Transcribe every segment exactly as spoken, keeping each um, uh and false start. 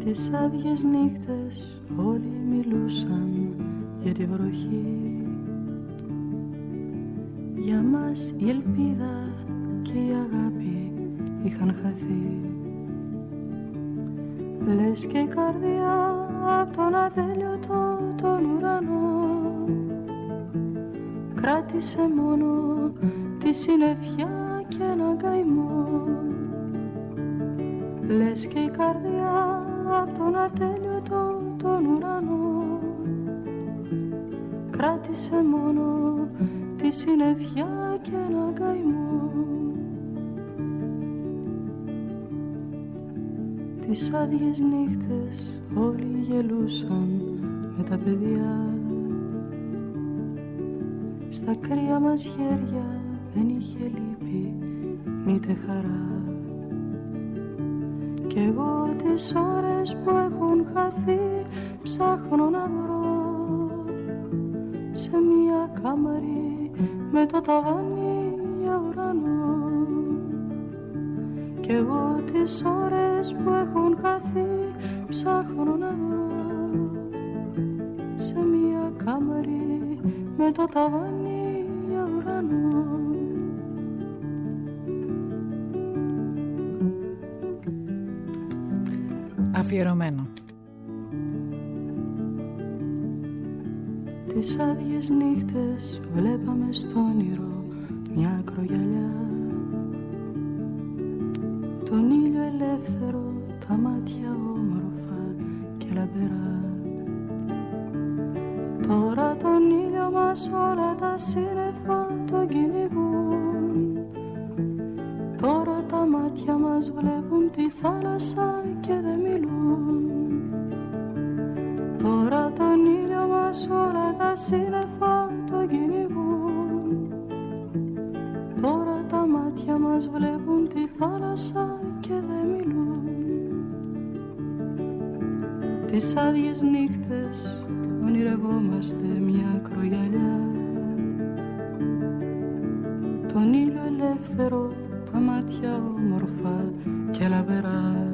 Τις άδειες νύχτες όλοι μιλούσαν για τη βροχή. Για μας η ελπίδα και η αγάπη είχαν χαθεί. Λες και η καρδιά απ' τον ατέλειωτο τον ουρανό κράτησε μόνο τη συννεφιά και έναν καημό. Λες και η καρδιά απ' τον ατέλειωτο τον ουρανό κράτησε μόνο τη συννεφιά και έναν καημό. Τις άδειες νύχτες όλοι γελούσαν με τα παιδιά. Στα κρύα μας χέρια δεν είχε λύπη μήτε χαρά. Κι εγώ τις ώρες που έχουν χαθεί ψάχνω να βρω σε μια κάμαρη με το ταβάνι για ουρανό. Κι εγώ τις ώρες που έχουν χαθεί ψάχνω να βρω σε μια κάμαρη με το ταβάνι για ουρανό. Αφιερωμένο. Τις άδειες νύχτες βλέπαμε στο όνειρο μια ακρογιαλιά. Τον ήλιο ελεύθερο, τα μάτια όμορφα και λαμπερά. Τώρα τον ήλιο μας όλα τα σύννεφα τον κυνηγούν. Τώρα τα μάτια μας βλέπουν τη θάλασσα και δεν μιλούν. Τώρα τον ήλιο μας όλα τα σύννεφα τον κυνηγούν. Τώρα τα μάτια μας βλέπουν τη θάλασσα και δεν μιλούν. Τις άδειες νύχτες ονειρευόμαστε μια ακρογιαλιά. Τον ήλιο ελεύθερο, τα μάτια όμορφα και λαμπερά.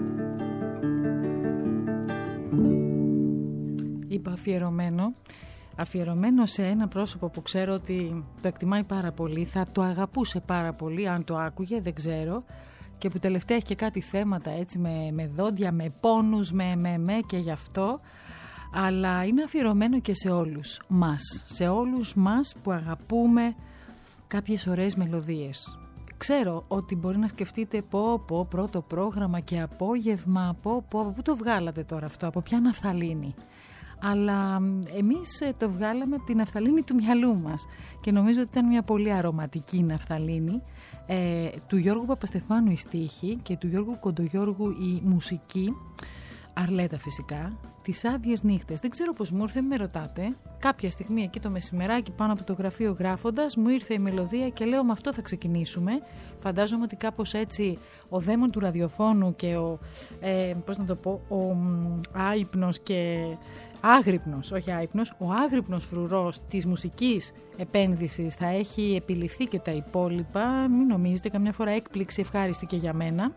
Είπα αφιερωμένο. Αφιερωμένο σε ένα πρόσωπο που ξέρω ότι το εκτιμάει πάρα πολύ, θα το αγαπούσε πάρα πολύ αν το άκουγε, δεν ξέρω, και που τελευταία έχει και κάτι θέματα έτσι με, με δόντια, με πόνους, με, με, με και γι' αυτό, αλλά είναι αφιερωμένο και σε όλους μας, σε όλους μας που αγαπούμε κάποιες ωραίες μελωδίες. Ξέρω ότι μπορεί να σκεφτείτε πω πω πρώτο πρόγραμμα και απόγευμα, πω πω από πού το βγάλατε τώρα αυτό, από ποια ναφθαλίνη. Αλλά εμείς το βγάλαμε από την ναφθαλίνη του μυαλού μας και νομίζω ότι ήταν μια πολύ αρωματική ναφθαλίνη. Ε, του Γιώργου Παπαστεφάνου η στίχη και του Γιώργου Κοντογιώργου η μουσική, Αρλέτα φυσικά, τις άδειες νύχτες. Δεν ξέρω πώς μου ήρθε, με ρωτάτε. Κάποια στιγμή εκεί το μεσημεράκι πάνω από το γραφείο γράφοντας μου ήρθε η μελωδία και λέω με αυτό θα ξεκινήσουμε. Φαντάζομαι ότι κάπως έτσι ο δαίμον του ραδιοφώνου και ο, ε, πώς να το πω, ο άυπνος και άγρυπνος, όχι άυπνος, ο άγρυπνος φρουρός της μουσικής επένδυσης θα έχει επιληφθεί και τα υπόλοιπα. Μην νομίζετε, καμιά φορά έκπληξη ευχάριστη και για μένα.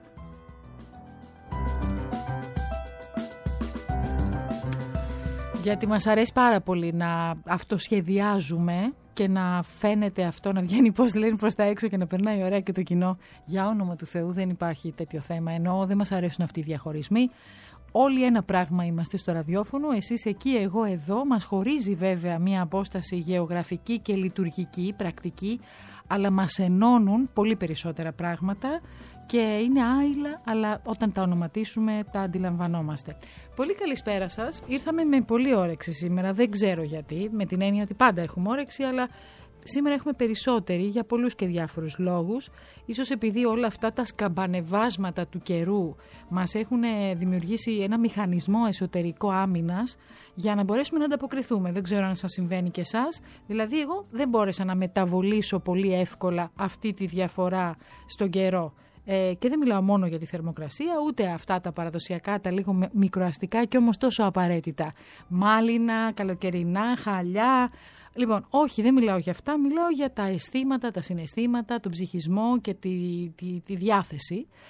Γιατί μας αρέσει πάρα πολύ να αυτοσχεδιάζουμε και να φαίνεται αυτό, να βγαίνει πώς λένε προς τα έξω και να περνάει ωραία και το κοινό. Για όνομα του Θεού δεν υπάρχει τέτοιο θέμα, ενώ δεν μας αρέσουν αυτοί οι διαχωρισμοί. Όλοι ένα πράγμα είμαστε στο ραδιόφωνο, εσείς εκεί, εγώ εδώ. Μας χωρίζει βέβαια μια απόσταση γεωγραφική και λειτουργική, πρακτική, αλλά μας ενώνουν πολύ περισσότερα πράγματα και είναι άειλα, αλλά όταν τα ονοματίσουμε τα αντιλαμβανόμαστε. Πολύ καλησπέρα σας. Ήρθαμε με πολύ όρεξη σήμερα, δεν ξέρω γιατί, με την έννοια ότι πάντα έχουμε όρεξη, αλλά σήμερα έχουμε περισσότεροι για πολλούς και διάφορους λόγους. Ίσως επειδή όλα αυτά τα σκαμπανεβάσματα του καιρού μας έχουν δημιουργήσει ένα μηχανισμό εσωτερικό άμυνας για να μπορέσουμε να ανταποκριθούμε. Δεν ξέρω αν σας συμβαίνει και εσάς. Δηλαδή εγώ δεν μπόρεσα να μεταβολήσω πολύ εύκολα αυτή τη διαφορά στον καιρό. Ε, και δεν μιλάω μόνο για τη θερμοκρασία, ούτε αυτά τα παραδοσιακά, τα λίγο μικροαστικά και όμως τόσο απαραίτητα. Μάλινα, καλοκαιρινά, χαλιά. Λοιπόν, όχι, δεν μιλάω για αυτά, μιλάω για τα αισθήματα, τα συναισθήματα, τον ψυχισμό και τη, τη, τη διάθεση.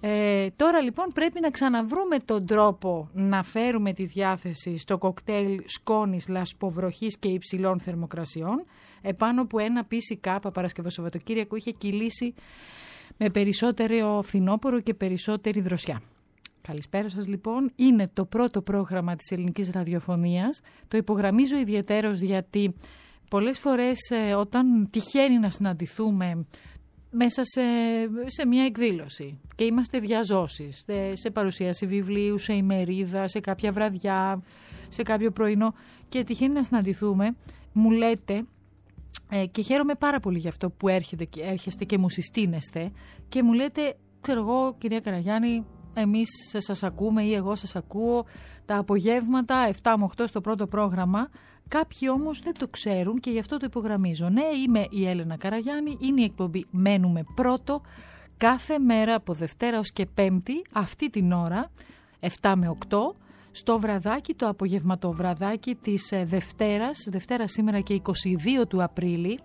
Ε, τώρα λοιπόν πρέπει να ξαναβρούμε τον τρόπο να φέρουμε τη διάθεση στο κοκτέιλ σκόνης, λασποβροχής και υψηλών θερμοκρασιών, επάνω που ένα πι σι κέι Παρασκευό-Σαββατοκύριακο είχε κυλήσει με περισσότερο φθινόπωρο και περισσότερη δροσιά. Καλησπέρα σας λοιπόν. Είναι το πρώτο πρόγραμμα της ελληνικής ραδιοφωνίας. Το υπογραμμίζω ιδιαιτέρως γιατί πολλές φορές ε, όταν τυχαίνει να συναντηθούμε μέσα σε, σε μια εκδήλωση και είμαστε διαζώσεις, σε, σε παρουσίαση βιβλίου, σε ημερίδα, σε κάποια βραδιά, σε κάποιο πρωινό και τυχαίνει να συναντηθούμε, μου λέτε, ε, και χαίρομαι πάρα πολύ για αυτό που έρχεται, έρχεστε και μου συστήνεστε και μου λέτε, ξέρω εγώ κυρία Καραγιάννη, εμείς σας ακούμε ή εγώ σας ακούω τα απογεύματα επτά με οκτώ στο πρώτο πρόγραμμα. Κάποιοι όμως δεν το ξέρουν και γι' αυτό το υπογραμμίζω. Ναι, είμαι η Έλενα Καραγιάννη, είναι η εκπομπή Μένουμε Πρώτο, κάθε μέρα από Δευτέρα ως και Πέμπτη, αυτή την ώρα, επτά με οκτώ, στο βραδάκι, το απογευματοβραδάκι της Δευτέρας, Δευτέρα σήμερα και είκοσι δύο του Απρίλη.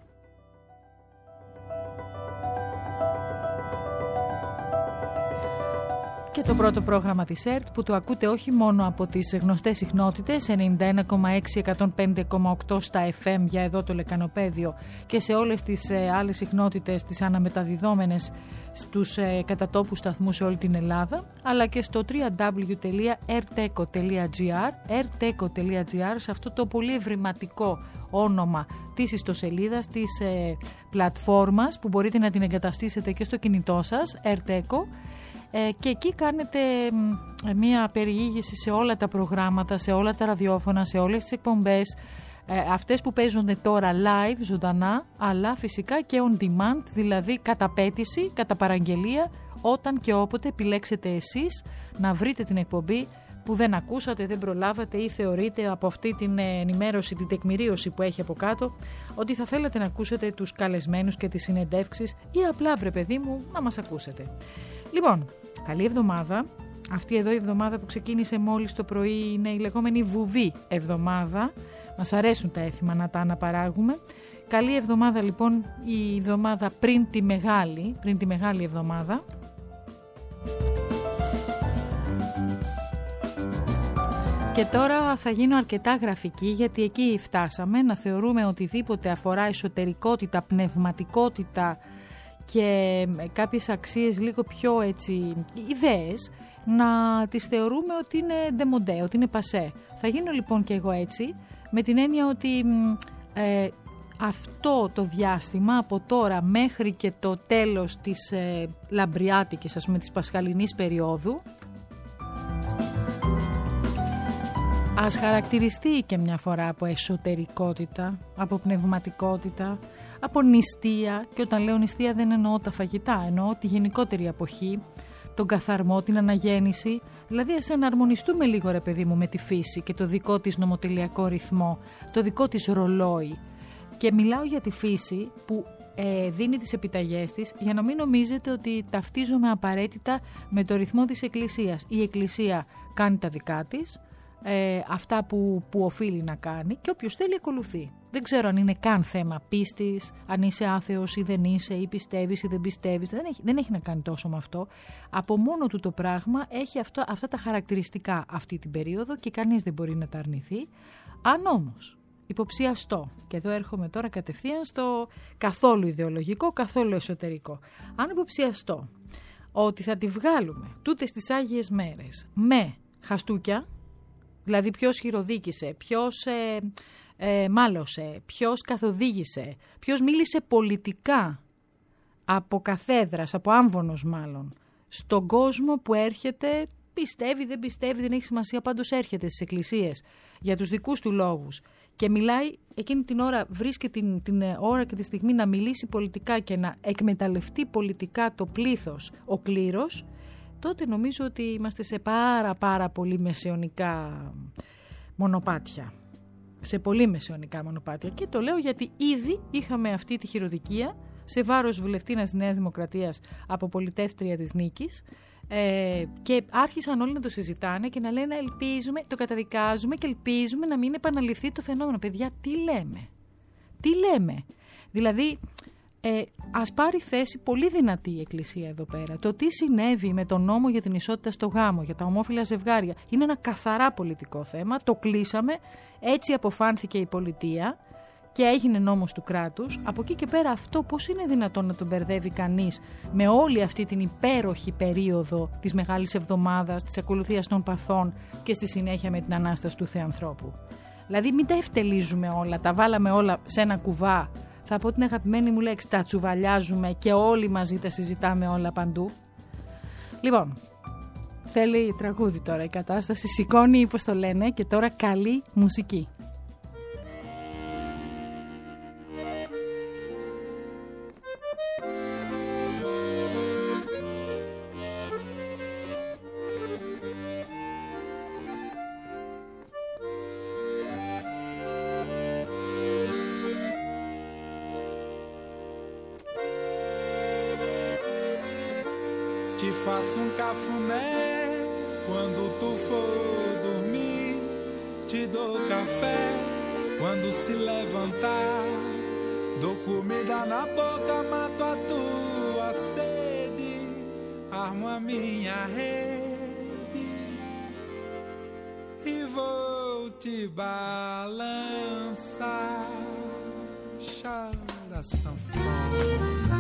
Και το πρώτο πρόγραμμα της ΕΡΤ που το ακούτε όχι μόνο από τις γνωστές συχνότητες ενενήντα ένα κόμμα έξι, εκατόν πέντε κόμμα οκτώ στα εφ εμ για εδώ το Λεκανοπαίδιο και σε όλες τις ε, άλλες συχνότητες τις αναμεταδιδόμενες στους ε, κατατόπους σταθμούς σε όλη την Ελλάδα, αλλά και στο double-u double-u double-u τελεία erteco τελεία gr erteco τελεία gr, σε αυτό το πολύ ευρηματικό όνομα της ιστοσελίδας, της ε, πλατφόρμας που μπορείτε να την εγκαταστήσετε και στο κινητό σας, Erteco. Ε, και εκεί κάνετε ε, μία περιήγηση σε όλα τα προγράμματα, σε όλα τα ραδιόφωνα, σε όλες τις εκπομπές, ε, αυτές που παίζονται τώρα live, ζωντανά, αλλά φυσικά και on demand, δηλαδή κατά πέτηση, κατά παραγγελία, όταν και όποτε επιλέξετε εσείς να βρείτε την εκπομπή που δεν ακούσατε, δεν προλάβατε ή θεωρείτε από αυτή την ενημέρωση, την τεκμηρίωση που έχει από κάτω, ότι θα θέλετε να ακούσετε τους καλεσμένους και τις συνεντεύξεις ή απλά, βρε παιδί μου, να μας ακούσετε. Λοιπόν, καλή εβδομάδα. Αυτή εδώ η εβδομάδα που ξεκίνησε μόλις το πρωί είναι η λεγόμενη βουβή εβδομάδα. Μας αρέσουν τα έθιμα να τα αναπαράγουμε. Καλή εβδομάδα λοιπόν η εβδομάδα πριν τη μεγάλη, πριν τη μεγάλη εβδομάδα. Και τώρα θα γίνω αρκετά γραφική γιατί εκεί φτάσαμε να θεωρούμε οτιδήποτε αφορά εσωτερικότητα, πνευματικότητα και κάποιες αξίες λίγο πιο έτσι ιδέες να τις θεωρούμε ότι είναι ντεμοντέ, ότι είναι πασέ. Θα γίνω λοιπόν και εγώ έτσι με την έννοια ότι ε, αυτό το διάστημα από τώρα μέχρι και το τέλος της ε, λαμπριάτικης, ας πούμε, της πασχαλινής περίοδου, ας χαρακτηριστεί και μια φορά από εσωτερικότητα, από πνευματικότητα, από νηστεία, και όταν λέω νηστεία δεν εννοώ τα φαγητά, εννοώ τη γενικότερη αποχή, τον καθαρμό, την αναγέννηση, δηλαδή ας εναρμονιστούμε λίγο ρε παιδί μου με τη φύση και το δικό της νομοτελειακό ρυθμό, το δικό της ρολόι. Και μιλάω για τη φύση που ε, δίνει τις επιταγές της, για να μην νομίζετε ότι ταυτίζομαι απαραίτητα με το ρυθμό της Εκκλησίας. Η Εκκλησία κάνει τα δικά της, Ε, αυτά που, που οφείλει να κάνει και όποιος θέλει ακολουθεί. Δεν ξέρω αν είναι καν θέμα πίστης, αν είσαι άθεος ή δεν είσαι, ή πιστεύεις ή δεν πιστεύεις. Δεν έχει, δεν έχει να κάνει τόσο με αυτό. Από μόνο του το πράγμα έχει αυτό, αυτά τα χαρακτηριστικά αυτή την περίοδο και κανείς δεν μπορεί να τα αρνηθεί. Αν όμως υποψιαστώ, και εδώ έρχομαι τώρα κατευθείαν στο καθόλου ιδεολογικό, καθόλου εσωτερικό, αν υποψιαστώ ότι θα τη βγάλουμε τούτες τις Άγιες Μέρες με χαστούκια, δηλαδή ποιος χειροδίκησε, ποιος ε, ε, μάλωσε, ποιος καθοδήγησε, ποιος μίλησε πολιτικά από καθέδρας, από άμβονος μάλλον, στον κόσμο που έρχεται, πιστεύει, δεν πιστεύει, δεν έχει σημασία, πάντως έρχεται στις εκκλησίες για τους δικούς του λόγους και μιλάει εκείνη την ώρα, βρίσκει την, την ώρα και τη στιγμή να μιλήσει πολιτικά και να εκμεταλλευτεί πολιτικά το πλήθος, ο κλήρος, τότε νομίζω ότι είμαστε σε πάρα πάρα πολύ μεσαιωνικά μονοπάτια. Σε πολύ μεσαιωνικά μονοπάτια. Και το λέω γιατί ήδη είχαμε αυτή τη χειροδικία σε βάρος βουλευτίνας Νέας Δημοκρατίας από πολιτεύτρια της Νίκης ε, και άρχισαν όλοι να το συζητάνε και να λένε ελπίζουμε, το καταδικάζουμε και ελπίζουμε να μην επαναληφθεί το φαινόμενο. Παιδιά, τι λέμε. Τι λέμε. Δηλαδή Ε, ας πάρει θέση πολύ δυνατή η Εκκλησία εδώ πέρα. Το τι συνέβη με τον νόμο για την ισότητα στο γάμο, για τα ομόφυλα ζευγάρια, είναι ένα καθαρά πολιτικό θέμα. Το κλείσαμε, έτσι αποφάνθηκε η πολιτεία και έγινε νόμος του κράτους. Από εκεί και πέρα αυτό πώς είναι δυνατόν να τον μπερδεύει κανείς με όλη αυτή την υπέροχη περίοδο της Μεγάλης Εβδομάδας, της ακολουθίας των παθών και στη συνέχεια με την Ανάσταση του Θεανθρώπου. Δηλαδή μην τα ευτελίζουμε όλα, τα βάλαμε όλα σε ένα κουβά. Θα πω την αγαπημένη μου λέξη, τα τσουβαλιάζουμε και όλοι μαζί τα συζητάμε όλα παντού. Λοιπόν, θέλει τραγούδι τώρα η κατάσταση, σηκώνει όπως το λένε και τώρα καλή μουσική. Te faço um cafuné quando tu for dormir. Te dou café quando se levantar. Dou comida na boca, mato a tua sede. Armo a minha rede e vou te balançar. Chora sanfona.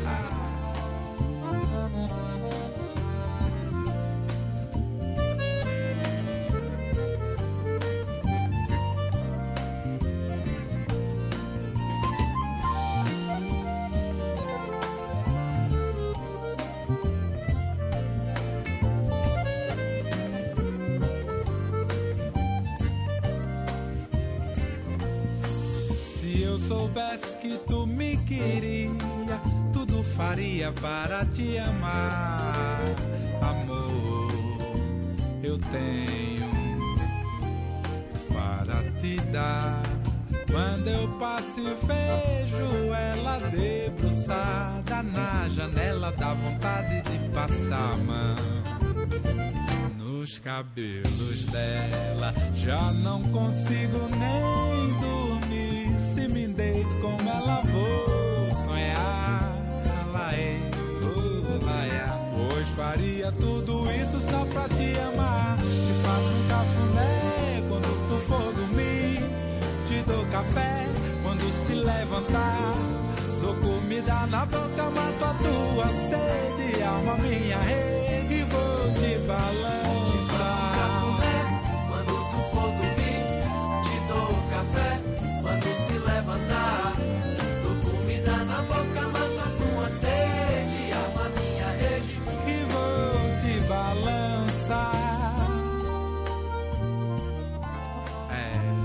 Soubesse que tu me queria, tudo faria para te amar. Amor, eu tenho para te dar. Quando eu passo e vejo ela debruçada na janela, dá vontade de passar a mão nos cabelos dela. Já não consigo nem dormir. Se me deito com ela vou sonhar. Lá é, oh, lá é. Hoje faria tudo isso só pra te amar. Te faço um cafuné quando tu for dormir. Te dou café quando se levantar. Dou comida na boca, mato a tua sede. Armo a minha rede e vou te balançar. Te faço um cafuné quando tu for dormir. Te dou café quando se levantar. Dou comida na boca, mato a tua sede. Armo a minha rede e vou te balançar. É.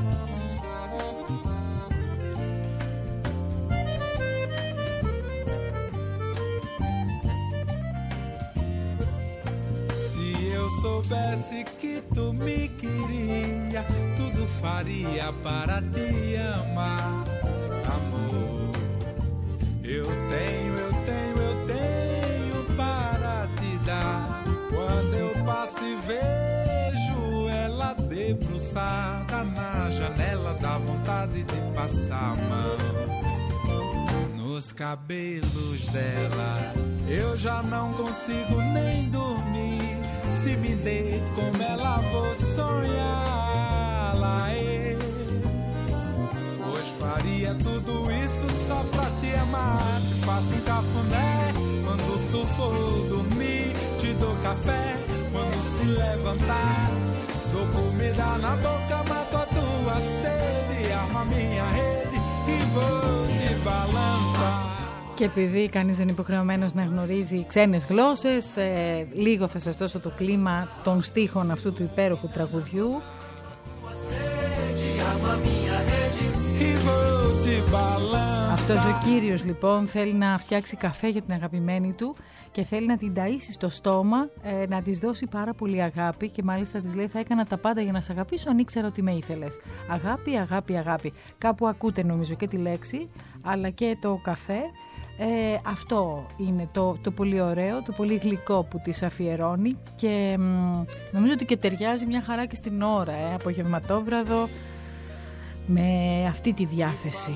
Se eu soubesse que tu me queria, tudo faria para te amar. Amor, eu tenho, eu tenho, eu tenho para te dar. Quando eu passo e vejo ela debruçada na janela, dá vontade de passar a mão nos cabelos dela. Eu já não consigo nem dormir. Se me deito com ela vou sonhar. Lá é. Hoje faria tudo isso só pra te amar. Te faço um cafuné quando tu for dormir. Te dou café quando se levantar. Dou comida na boca, mato a tua sede. Armo a minha rede e vou te balançar. Και επειδή κανείς δεν είναι υποχρεωμένος να γνωρίζει ξένες γλώσσες, ε, λίγο θα σας δώσω το κλίμα των στίχων αυτού του υπέροχου τραγουδιού. Αυτός ο κύριος λοιπόν θέλει να φτιάξει καφέ για την αγαπημένη του και θέλει να την ταΐσει στο στόμα, ε, να της δώσει πάρα πολύ αγάπη και μάλιστα της λέει θα έκανα τα πάντα για να σε αγαπήσω αν ήξερα ότι με ήθελες. Αγάπη, αγάπη, αγάπη. Κάπου ακούτε νομίζω και τη λέξη αλλά και το καφέ. Ε, αυτό είναι το, το πολύ ωραίο, το πολύ γλυκό που της αφιερώνει και μ, νομίζω ότι και ταιριάζει μια χαρά και στην ώρα, ε, απογευματόβραδο. με αυτή τη διάθεση.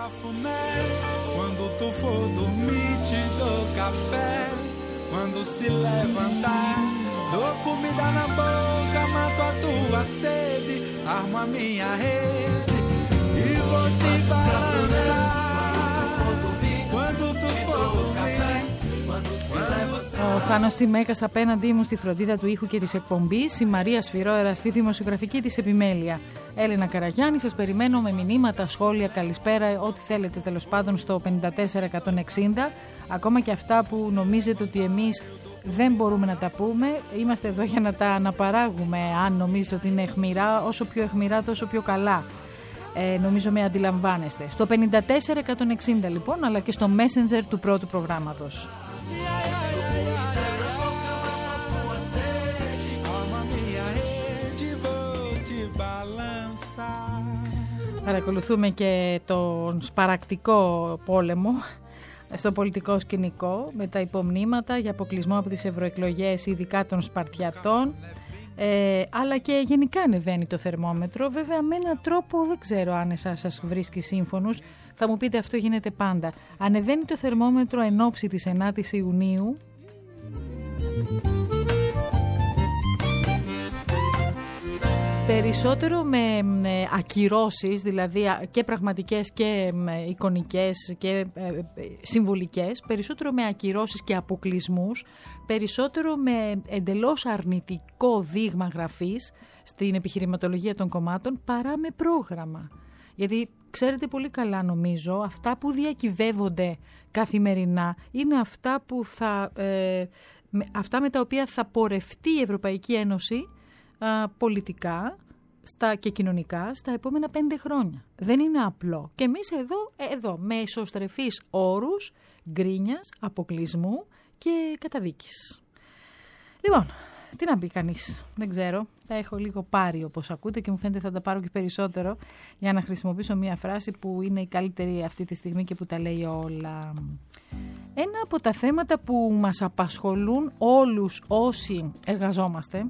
Ο Θάνος Τσιμέκας απέναντί μου στη φροντίδα του ήχου και της εκπομπής, η Μαρία Σφυρόερα στη δημοσιογραφική της επιμέλεια. Έλενα Καραγιάννη, σας περιμένω με μηνύματα, σχόλια, καλησπέρα, ό,τι θέλετε τέλος πάντων στο πέντε τέσσερα εκατόν εξήντα. Ακόμα και αυτά που νομίζετε ότι εμείς δεν μπορούμε να τα πούμε, είμαστε εδώ για να τα αναπαράγουμε. Αν νομίζετε ότι είναι αιχμηρά, όσο πιο αιχμηρά τόσο πιο καλά. Ε, νομίζω με αντιλαμβάνεστε. Στο πέντε τέσσερα εκατόν εξήντα λοιπόν, αλλά και στο Messenger του πρώτου προγράμματος. Παρακολουθούμε και τον σπαρακτικό πόλεμο στο πολιτικό σκηνικό με τα υπομνήματα για αποκλεισμό από τις ευρωεκλογές, ειδικά των Σπαρτιατών, ε, αλλά και γενικά ανεβαίνει το θερμόμετρο, βέβαια με έναν τρόπο δεν ξέρω αν εσάς σας βρίσκει σύμφωνους, θα μου πείτε αυτό γίνεται πάντα. Ανεβαίνει το θερμόμετρο εν ώψη της ενάτης Ιουνίου, περισσότερο με ακυρώσεις, δηλαδή και πραγματικές και εικονικές και συμβολικές, περισσότερο με ακυρώσεις και αποκλεισμούς, περισσότερο με εντελώς αρνητικό δείγμα γραφής στην επιχειρηματολογία των κομμάτων παρά με πρόγραμμα. Γιατί ξέρετε πολύ καλά νομίζω, αυτά που διακυβεύονται καθημερινά είναι αυτά, που θα, ε, αυτά με τα οποία θα πορευτεί η Ευρωπαϊκή Ένωση πολιτικά στα, και κοινωνικά στα επόμενα πέντε χρόνια. Δεν είναι απλό. Και εμείς εδώ, εδώ με εσωστρεφείς όρους γκρίνιας, αποκλεισμού και καταδίκης. Λοιπόν, τι να πει κανείς, δεν ξέρω. Τα έχω λίγο πάρει όπως ακούτε και μου φαίνεται θα τα πάρω και περισσότερο για να χρησιμοποιήσω μια φράση που είναι η καλύτερη αυτή τη στιγμή και που τα λέει όλα. Ένα από τα θέματα που μας απασχολούν όλους όσοι εργαζόμαστε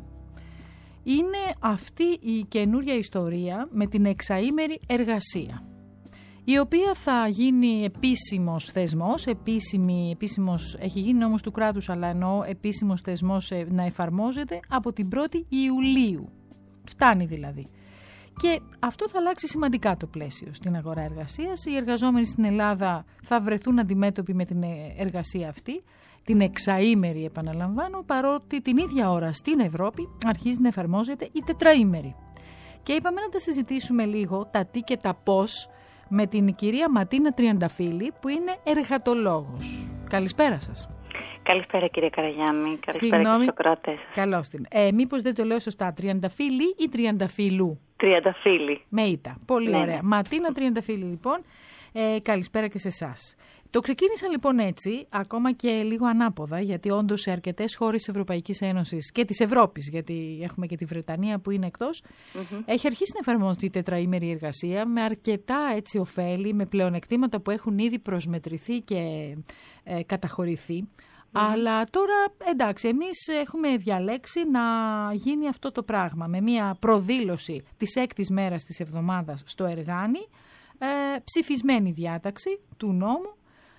είναι αυτή η καινούρια ιστορία με την εξαήμερη εργασία, η οποία θα γίνει επίσημος θεσμός, επίσημη, επίσημος, έχει γίνει όμως του κράτους, αλλά εννοώ επίσημος θεσμός να εφαρμόζεται από την πρώτη Ιουλίου. Φτάνει δηλαδή. Και αυτό θα αλλάξει σημαντικά το πλαίσιο στην αγορά εργασίας. Οι εργαζόμενοι στην Ελλάδα θα βρεθούν αντιμέτωποι με την εργασία αυτή, την εξαήμερη επαναλαμβάνω, παρότι την ίδια ώρα στην Ευρώπη αρχίζει να εφαρμόζεται η τετραήμερη. Και είπαμε να τα συζητήσουμε λίγο τα τι και τα πώς με την κυρία Ματίνα Τριανταφύλλη, που είναι εργατολόγος. Καλησπέρα σας. Καλησπέρα κύριε Καραγιάννη, καλησπέρα και στους ακροατές. Καλώς την. Ε, μήπως δεν το λέω σωστά, Τριανταφύλλη ή Τριανταφύλλου? Τριανταφύλλη. Με ήτα, πολύ ναι, ωραία. Ναι. Ματίνα Τριανταφύλλη λοιπόν, ε, καλησπέρα και σε εσάς. Το ξεκίνησα λοιπόν έτσι, ακόμα και λίγο ανάποδα, γιατί όντως σε αρκετές χώρες της Ευρωπαϊκής Ένωσης και της Ευρώπης, γιατί έχουμε και τη Βρετανία που είναι εκτός, mm-hmm. έχει αρχίσει να εφαρμόζεται η τετραήμερη εργασία με αρκετά έτσι ωφέλη, με πλεονεκτήματα που έχουν ήδη προσμετρηθεί και ε, καταχωρηθεί. Mm-hmm. Αλλά τώρα εντάξει, εμείς έχουμε διαλέξει να γίνει αυτό το πράγμα με μια προδήλωση της έκτης μέρας της εβδομάδας στο Εργάνι, ε, ψηφισμένη διάταξη του νόμου.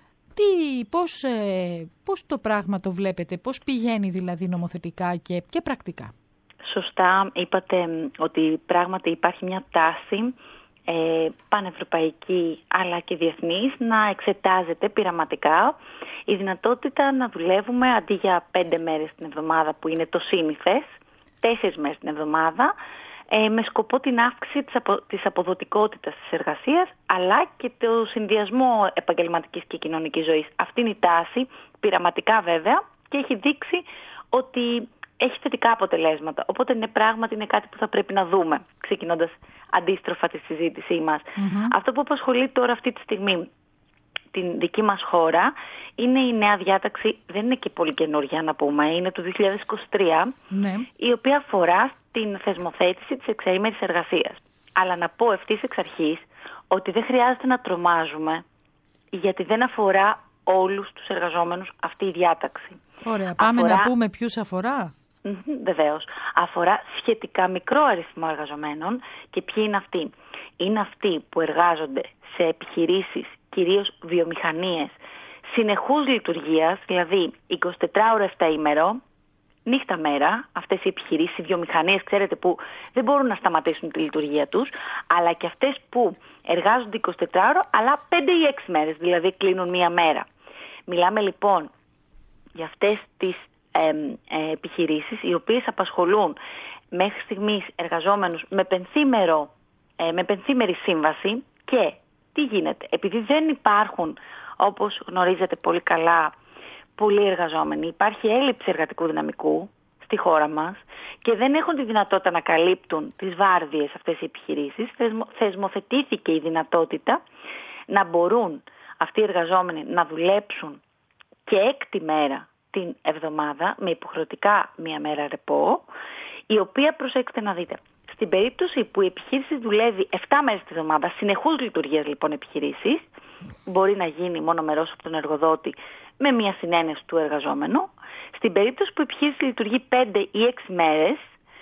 Τι, πώς, ε, πώς το πράγμα το βλέπετε, πώς πηγαίνει δηλαδή νομοθετικά και, και πρακτικά? Σωστά είπατε ότι πράγματι υπάρχει μια τάση ε, πανευρωπαϊκή αλλά και διεθνής να εξετάζεται πειραματικά η δυνατότητα να δουλεύουμε αντί για πέντε μέρες την εβδομάδα που είναι το σύνηθες, τέσσερις μέρες την εβδομάδα, ε, με σκοπό την αύξηση της, απο, της αποδοτικότητας της εργασίας αλλά και το συνδυασμό επαγγελματικής και κοινωνικής ζωής. Αυτή είναι η τάση, πειραματικά βέβαια, και έχει δείξει ότι έχει θετικά αποτελέσματα. Οπότε είναι πράγματι είναι κάτι που θα πρέπει να δούμε, ξεκινώντας αντίστροφα τη συζήτησή μας. Mm-hmm. Αυτό που απασχολεί τώρα αυτή τη στιγμή την δική μας χώρα είναι η νέα διάταξη, δεν είναι και πολύ καινούργια να πούμε, είναι του δύο χιλιάδες είκοσι τρία, ναι. η οποία αφορά την θεσμοθέτηση της εξαήμερης εργασίας. Αλλά να πω ευθύς εξ αρχής ότι δεν χρειάζεται να τρομάζουμε, γιατί δεν αφορά όλους τους εργαζόμενους αυτή η διάταξη. Ωραία, πάμε αφορά... να πούμε ποιους αφορά. Mm-hmm, βεβαίως. Αφορά σχετικά μικρό αριθμό εργαζομένων και ποιοι είναι αυτοί. είναι αυτοί που εργάζονται σε επιχειρήσεις, κυρίως βιομηχανίες, συνεχούς λειτουργίας, δηλαδή εικοσιτετράωρο επταήμερο, νύχτα μέρα, αυτές οι επιχειρήσεις, οι βιομηχανίες, ξέρετε, που δεν μπορούν να σταματήσουν τη λειτουργία τους, αλλά και αυτές που εργάζονται εικοσιτετράωρο, αλλά πέντε ή έξι μέρες, δηλαδή κλείνουν μία μέρα. Μιλάμε λοιπόν για αυτές τις ε, ε, επιχειρήσεις, οι οποίες απασχολούν μέχρι στιγμής εργαζόμενους με πενθήμερο, ε, με πενθήμερη σύμβαση. Και τι γίνεται, επειδή δεν υπάρχουν, όπως γνωρίζετε πολύ καλά, πολλοί εργαζόμενοι, υπάρχει έλλειψη εργατικού δυναμικού στη χώρα μας και δεν έχουν τη δυνατότητα να καλύπτουν τις βάρδιες αυτές οι επιχειρήσεις, θεσμοθετήθηκε η δυνατότητα να μπορούν αυτοί οι εργαζόμενοι να δουλέψουν και έκτη μέρα την εβδομάδα με υποχρεωτικά μία μέρα ρεπό, η οποία, προσέξτε να δείτε, στην περίπτωση που η επιχείρηση δουλεύει επτά μέρες τη εβδομάδα, συνεχούς λειτουργίας λοιπόν επιχειρήσεις, μπορεί να γίνει μόνο μερός από τον εργοδότη με μια συνένεση του εργαζόμενου. Στην περίπτωση που η επιχείρηση λειτουργεί πέντε ή έξι μέρες,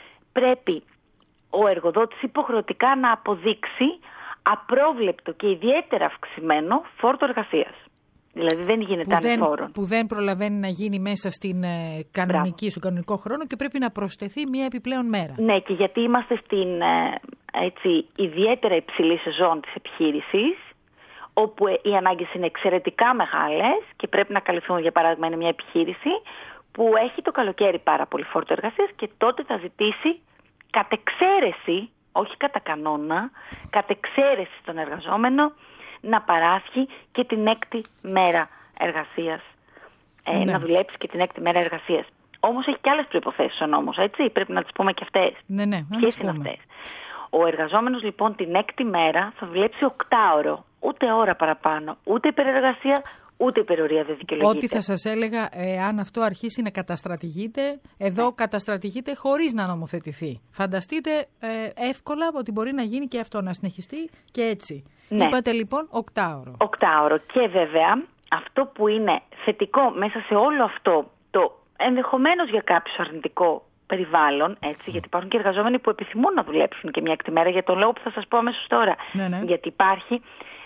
πρέπει ο εργοδότης υποχρεωτικά να αποδείξει απρόβλεπτο και ιδιαίτερα αυξημένο φόρτο εργασίας. Δηλαδή δεν γίνεται ανεφόρον. Που δεν προλαβαίνει να γίνει μέσα στην ε, κανονική, στον κανονικό χρόνο και πρέπει να προσθεθεί μία επιπλέον μέρα. Ναι, και γιατί είμαστε στην ε, έτσι, ιδιαίτερα υψηλή σεζόν της επιχείρησης, όπου οι ανάγκες είναι εξαιρετικά μεγάλες και πρέπει να καλυφθούν, για παράδειγμα, είναι μια επιχείρηση που έχει το καλοκαίρι πάρα πολύ φόρτο εργασίας και τότε θα ζητήσει κατ' εξαίρεση, όχι κατά κανόνα, κατ' εξαίρεση στον εργαζόμενο να παράσχει και την έκτη μέρα εργασίας. Ε, ναι. Να δουλέψει και την έκτη μέρα εργασίας. Όμως έχει και άλλες προϋποθέσεις ο νόμος, έτσι, πρέπει να τις πούμε και αυτές. Ναι, ναι, ποιες είναι αυτές? Ο εργαζόμενος λοιπόν την έκτη μέρα θα δουλέψει οκτάωρο, ούτε ώρα παραπάνω, ούτε υπερεργασία, ούτε υπερορία δεν δικαιολογείται. Ό,τι θα σας έλεγα, ε, αν αυτό αρχίσει να καταστρατηγείται, εδώ ναι. καταστρατηγείται χωρίς να νομοθετηθεί. Φανταστείτε ε, εύκολα ότι μπορεί να γίνει και αυτό, να συνεχιστεί και έτσι. Ναι. Είπατε λοιπόν οκτάωρο. Οκτάωρο. Και βέβαια αυτό που είναι θετικό μέσα σε όλο αυτό το ενδεχομένως για κάποιους αρνητικό περιβάλλον, έτσι, γιατί υπάρχουν και εργαζόμενοι που επιθυμούν να δουλέψουν και μια έκτη μέρα, για τον λόγο που θα σας πω αμέσως τώρα. Ναι, ναι. Γιατί υπάρχει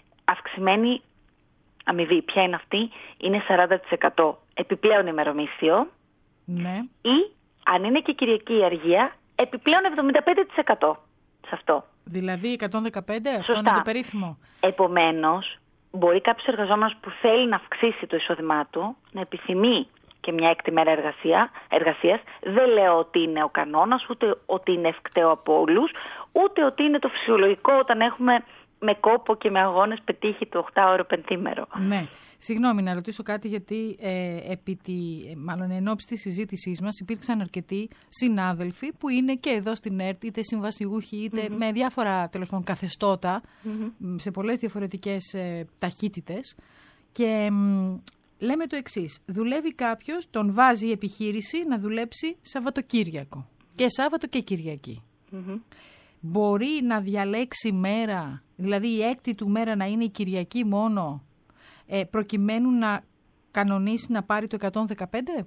αυξημένη αμοιβή. Ποια είναι αυτή? Είναι σαράντα τοις εκατό επιπλέον ημερομίσιο. Ναι. Ή αν είναι και κυριακή η αργία, επιπλέον εβδομήντα πέντε τοις εκατό σε αυτό. Δηλαδή εκατόν δεκαπέντε, αυτό είναι το περίφημο. Επομένως, μπορεί κάποιος εργαζόμενος που θέλει να αυξήσει το εισόδημά του να επιθυμεί και μια έκτη μέρα εργασία, εργασίας. Δεν λέω ότι είναι ο κανόνας, ούτε ότι είναι ευκταίο από όλους, ούτε ότι είναι το φυσιολογικό όταν έχουμε με κόπο και με αγώνες πετύχει το οκτάωρο πενθήμερο. Ναι. Συγγνώμη, να ρωτήσω κάτι, γιατί ε, επί τη, μάλλον εν ώψη της συζήτησής μας υπήρξαν αρκετοί συνάδελφοι που είναι και εδώ στην ΕΡΤ, είτε συμβασιούχοι, είτε mm-hmm. με διάφορα τέλος πάντων καθεστώτα, mm-hmm. σε πολλές διαφορετικές ε, ταχύτητες. Και μ, λέμε το εξής: δουλεύει κάποιος, τον βάζει η επιχείρηση να δουλέψει Σαββατοκύριακο. Και Σάββατο και Κυριακή. Mm-hmm. Μπορεί να διαλέξει μέρα, δηλαδή η έκτη του μέρα να είναι η Κυριακή μόνο, ε, προκειμένου να κανονίσει να πάρει το εκατόν δεκαπέντε?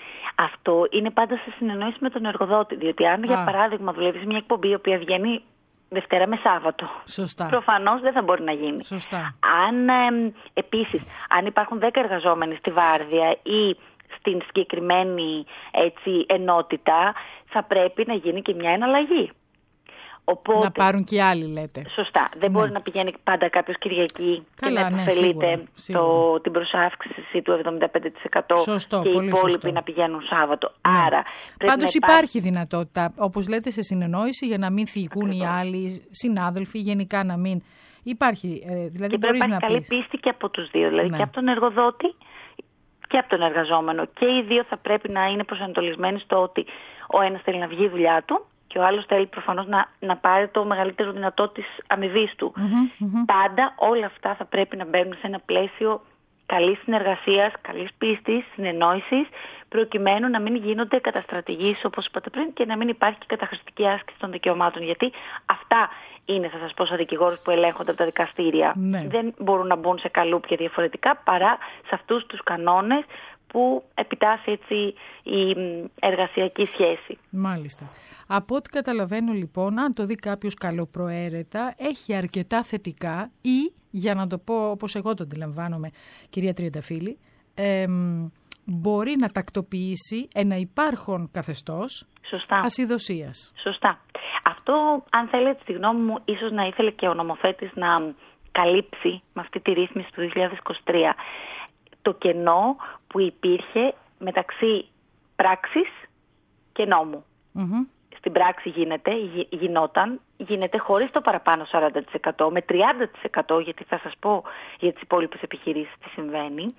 Αυτό είναι πάντα σε συνεννόηση με τον εργοδότη. Διότι αν, Α. για παράδειγμα, δουλεύει μια εκπομπή η οποία βγαίνει Δευτέρα με Σάββατο, Σωστά. προφανώς δεν θα μπορεί να γίνει. Σωστά. Αν ε, επίσης, αν υπάρχουν δέκα εργαζόμενοι στη βάρδια ή στην συγκεκριμένη έτσι, ενότητα, θα πρέπει να γίνει και μια εναλλαγή. Οπότε, να πάρουν και οι άλλοι, λέτε. Σωστά. Δεν ναι. μπορεί να πηγαίνει πάντα κάποιος Κυριακή. Καλά, και να επωφελείται ναι, την προσάυξηση του εβδομήντα πέντε τοις εκατό σωστό, και οι υπόλοιποι σωστό. να πηγαίνουν Σάββατο. Ναι. Άρα, πάντως υπάρχει... υπάρχει δυνατότητα, όπως λέτε, σε συνεννόηση για να μην θυγούν οι άλλοι συνάδελφοι, γενικά να μην. Υπάρχει. Ε, δηλαδή και πρέπει να υπάρχει καλή πεις. πίστη και από τους δύο. Δηλαδή ναι. και από τον εργοδότη και από τον εργαζόμενο. Και οι δύο θα πρέπει να είναι προσανατολισμένοι στο ότι ο ένας θέλει να βγει η δουλειά του και ο άλλος θέλει προφανώς να, να πάρει το μεγαλύτερο δυνατό της αμοιβής του. Mm-hmm, mm-hmm. Πάντα όλα αυτά θα πρέπει να μπαίνουν σε ένα πλαίσιο καλής συνεργασίας, καλής πίστης, συνεννόησης, προκειμένου να μην γίνονται καταστρατηγήσεις όπως είπατε πριν και να μην υπάρχει και καταχρηστική άσκηση των δικαιωμάτων. Γιατί αυτά είναι, θα σας πω, σαν δικηγόρους που ελέγχονται από τα δικαστήρια. Ναι. Δεν μπορούν να μπουν σε καλούπια διαφορετικά παρά σε αυτούς τους κανόνες που επιτάσσει έτσι η εργασιακή σχέση. Μάλιστα. Από ό,τι καταλαβαίνω λοιπόν, αν το δει κάποιος καλοπροαίρετα, έχει αρκετά θετικά ή, για να το πω όπως εγώ το αντιλαμβάνομαι, κυρία Τριανταφύλλη, ε, μπορεί να τακτοποιήσει ένα υπάρχον καθεστώς Σωστά. ασυδοσίας. Σωστά. Αυτό, αν θέλετε τη γνώμη μου, ίσως να ήθελε και ο νομοθέτης να καλύψει με αυτή τη ρύθμιση του δύο χιλιάδες είκοσι τρία το κενό που υπήρχε μεταξύ πράξης και νόμου. Mm-hmm. Στην πράξη γίνεται, γινόταν, γίνεται χωρίς το παραπάνω σαράντα τοις εκατό, με τριάντα τοις εκατό, γιατί θα σας πω για τις υπόλοιπες επιχειρήσεις τι συμβαίνει.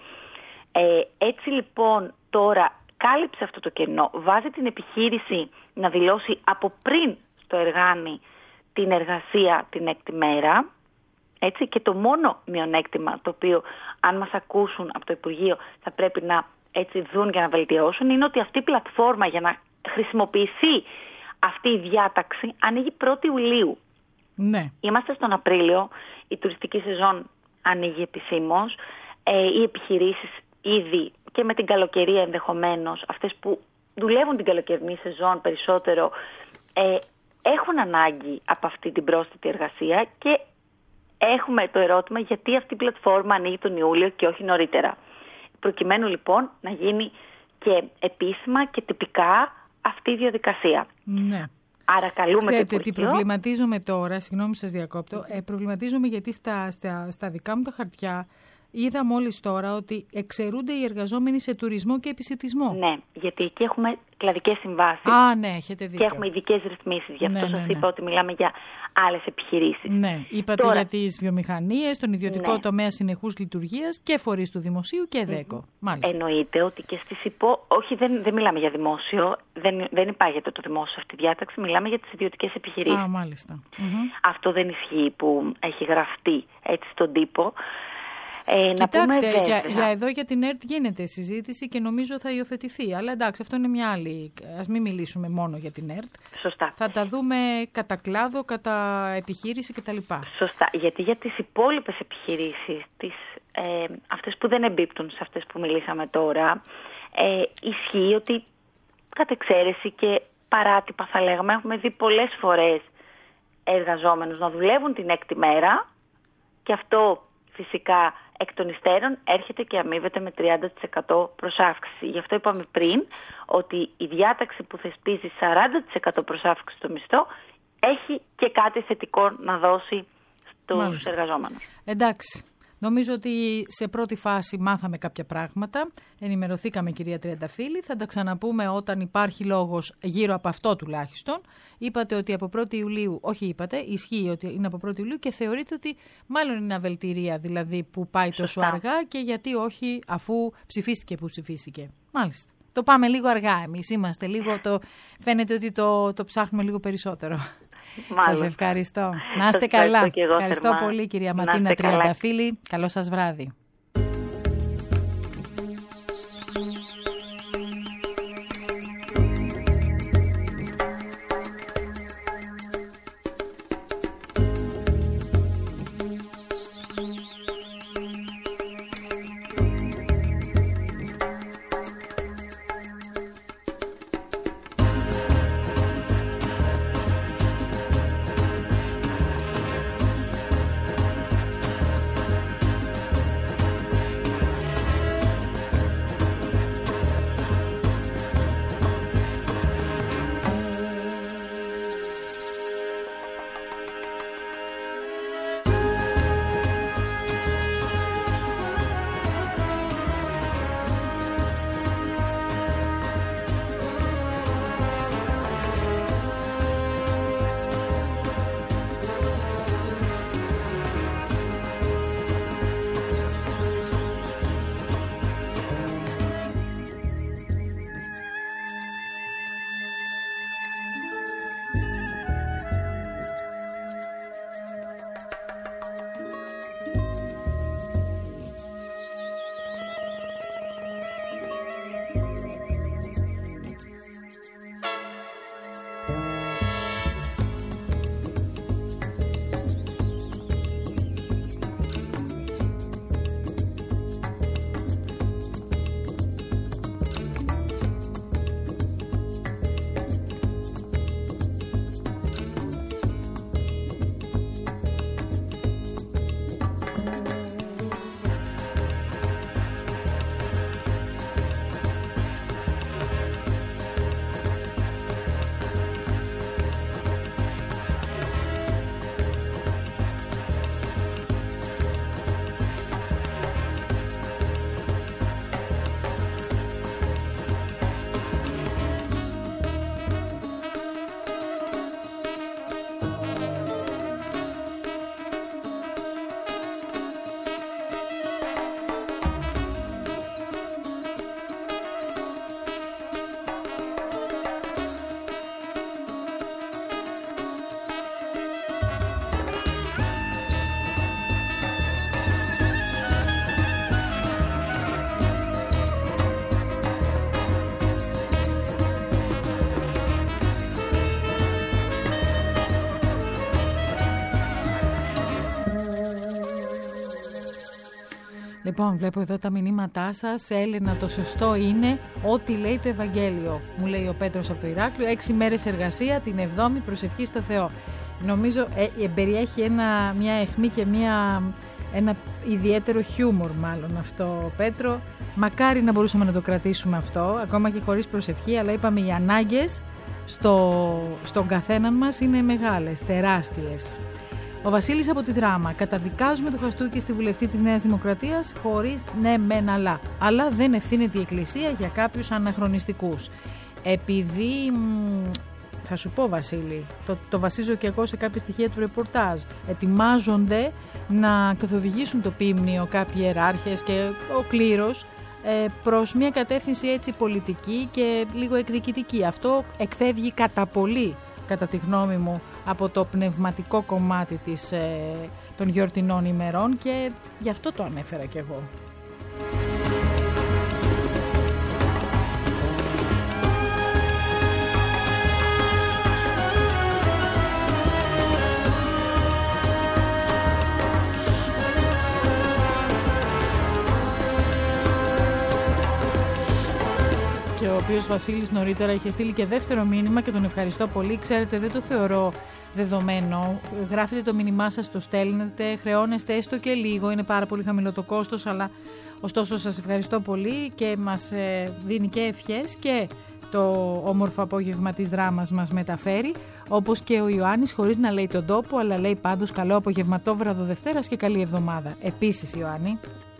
Ε, έτσι λοιπόν τώρα κάλυψε αυτό το κενό, βάζει την επιχείρηση να δηλώσει από πριν στο εργάνι την εργασία την έκτη μέρα, έτσι, και το μόνο μειονέκτημα το οποίο αν μας ακούσουν από το Υπουργείο θα πρέπει να έτσι δουν για να βελτιώσουν είναι ότι αυτή η πλατφόρμα για να χρησιμοποιηθεί αυτή η διάταξη ανοίγει πρώτη Ιουλίου. Ναι. Είμαστε στον Απρίλιο, η τουριστική σεζόν ανοίγει επισήμως, ε, οι επιχειρήσεις ήδη και με την καλοκαιρία ενδεχομένως, αυτές που δουλεύουν την καλοκαιρινή σεζόν περισσότερο, ε, έχουν ανάγκη από αυτή την πρόσθετη εργασία και έχουμε το ερώτημα γιατί αυτή η πλατφόρμα ανοίγει τον Ιούλιο και όχι νωρίτερα. Προκειμένου λοιπόν να γίνει και επίσημα και τυπικά αυτή η διαδικασία. Ναι. Άρα καλούμε Ξέρετε, το Υπουργείο. τι προβληματίζομαι τώρα, συγγνώμη σας διακόπτω, ε, προβληματίζομαι γιατί στα, στα, στα δικά μου τα χαρτιά είδα μόλις τώρα ότι εξαιρούνται οι εργαζόμενοι σε τουρισμό και επισιτισμό. Ναι, γιατί εκεί έχουμε κλαδικές συμβάσεις. Α, ναι, έχετε δίκιο. Και έχουμε ειδικές ρυθμίσεις. Γι' αυτό ναι, σας ναι, ναι. είπα ότι μιλάμε για άλλες επιχειρήσεις. Ναι, είπατε τώρα, για τις βιομηχανίες, τον ιδιωτικό ναι. τομέα συνεχούς λειτουργίας και φορείς του δημοσίου και ΕΔΕΚΟ. Mm. Μάλιστα. Εννοείται ότι και στις υπό... Όχι, δεν, δεν μιλάμε για δημόσιο, δεν, δεν υπάγεται το δημόσιο σε αυτή τη διάταξη, μιλάμε για τις ιδιωτικές επιχειρήσεις. Α, μάλιστα. Mm-hmm. Αυτό δεν ισχύει που έχει γραφτεί έτσι στον τύπο. Ε, Κοιτάξτε, να πούμε για, για εδώ για την ΕΡΤ γίνεται συζήτηση και νομίζω θα υιοθετηθεί. Αλλά εντάξει, αυτό είναι μια άλλη. Ας μην μιλήσουμε μόνο για την ΕΡΤ. Σωστά. Θα τα δούμε κατά κλάδο, κατά επιχείρηση κτλ. Σωστά. Γιατί για τις υπόλοιπες επιχειρήσεις, τις, ε, αυτές που δεν εμπίπτουν σε αυτές που μιλήσαμε τώρα, ε, ισχύει ότι κατ' εξαίρεση και παράτυπα θα λέγαμε, έχουμε δει πολλές φορές εργαζόμενους να δουλεύουν την έκτη μέρα και αυτό φυσικά εκ των υστέρων έρχεται και αμείβεται με τριάντα τοις εκατό προσάυξηση. Γι' αυτό είπαμε πριν ότι η διάταξη που θεσπίζει σαράντα τοις εκατό προσάυξηση στο μισθό έχει και κάτι θετικό να δώσει στους Μάλιστα. εργαζόμενους. Εντάξει. Νομίζω ότι σε πρώτη φάση μάθαμε κάποια πράγματα. Ενημερωθήκαμε, κυρία Τριανταφύλλη. Θα τα ξαναπούμε όταν υπάρχει λόγος γύρω από αυτό τουλάχιστον. Είπατε ότι από πρώτη Ιουλίου, όχι είπατε, ισχύει ότι είναι από πρώτη Ιουλίου και θεωρείτε ότι μάλλον είναι αβελτηρία δηλαδή που πάει τόσο Σωστά. αργά και γιατί όχι αφού ψηφίστηκε που ψηφίστηκε. Μάλιστα. Το πάμε λίγο αργά εμείς. Είμαστε λίγο, το, φαίνεται ότι το, το ψάχνουμε λίγο περισσότερο. Μάλλον. Σας ευχαριστώ. Να είστε καλά. Ευχαριστώ, ευχαριστώ πολύ, κυρία Ματίνα Τριανταφύλλη. Καλό σας βράδυ. Λοιπόν, βλέπω εδώ τα μηνύματά σας. Έλενα, το σωστό είναι ό,τι λέει το Ευαγγέλιο. Μου λέει ο Πέτρος από το Ηράκλειο. Έξι μέρες εργασία, την εβδόμη προσευχή στο Θεό. Νομίζω ε, περιέχει ένα, μια αιχμή και μια, ένα ιδιαίτερο χιούμορ μάλλον αυτό, Πέτρο. Μακάρι να μπορούσαμε να το κρατήσουμε αυτό, ακόμα και χωρίς προσευχή, αλλά είπαμε οι ανάγκες στο, στον καθέναν μας είναι μεγάλες, τεράστιες. Ο Βασίλης από τη Δράμα. Καταδικάζουμε το Χαστούκι στη βουλευτή της Νέας Δημοκρατίας χωρίς ναι μεν αλλά. Αλλά δεν ευθύνεται η Εκκλησία για κάποιους αναχρονιστικούς. Επειδή, θα σου πω Βασίλη, το, το βασίζω και εγώ σε κάποια στοιχεία του ρεπορτάζ, ετοιμάζονται να καθοδηγήσουν το Πίμνιο κάποιοι ιεράρχες και ο κλήρος προς μια κατεύθυνση έτσι πολιτική και λίγο εκδικητική. Αυτό εκφεύγει κατά πολύ, κατά τη γνώμη μου, από το πνευματικό κομμάτι της, ε, των γιορτινών ημερών και γι' αυτό το ανέφερα κι εγώ. Και ο οποίος Βασίλης νωρίτερα είχε στείλει και δεύτερο μήνυμα και τον ευχαριστώ πολύ. Ξέρετε, δεν το θεωρώ δεδομένο. Γράφετε το μήνυμά σας, το στέλνετε, χρεώνεστε έστω και λίγο. Είναι πάρα πολύ χαμηλό το κόστος, αλλά ωστόσο σας ευχαριστώ πολύ και μας δίνει και ευχές και το όμορφο απόγευμα της Δράμας μας μεταφέρει, όπως και ο Ιωάννης, χωρίς να λέει τον τόπο, αλλά λέει πάντως καλό απογευματόβραδο Δευτέρας και καλή εβδομάδα. Επίσης, Ιωάννη.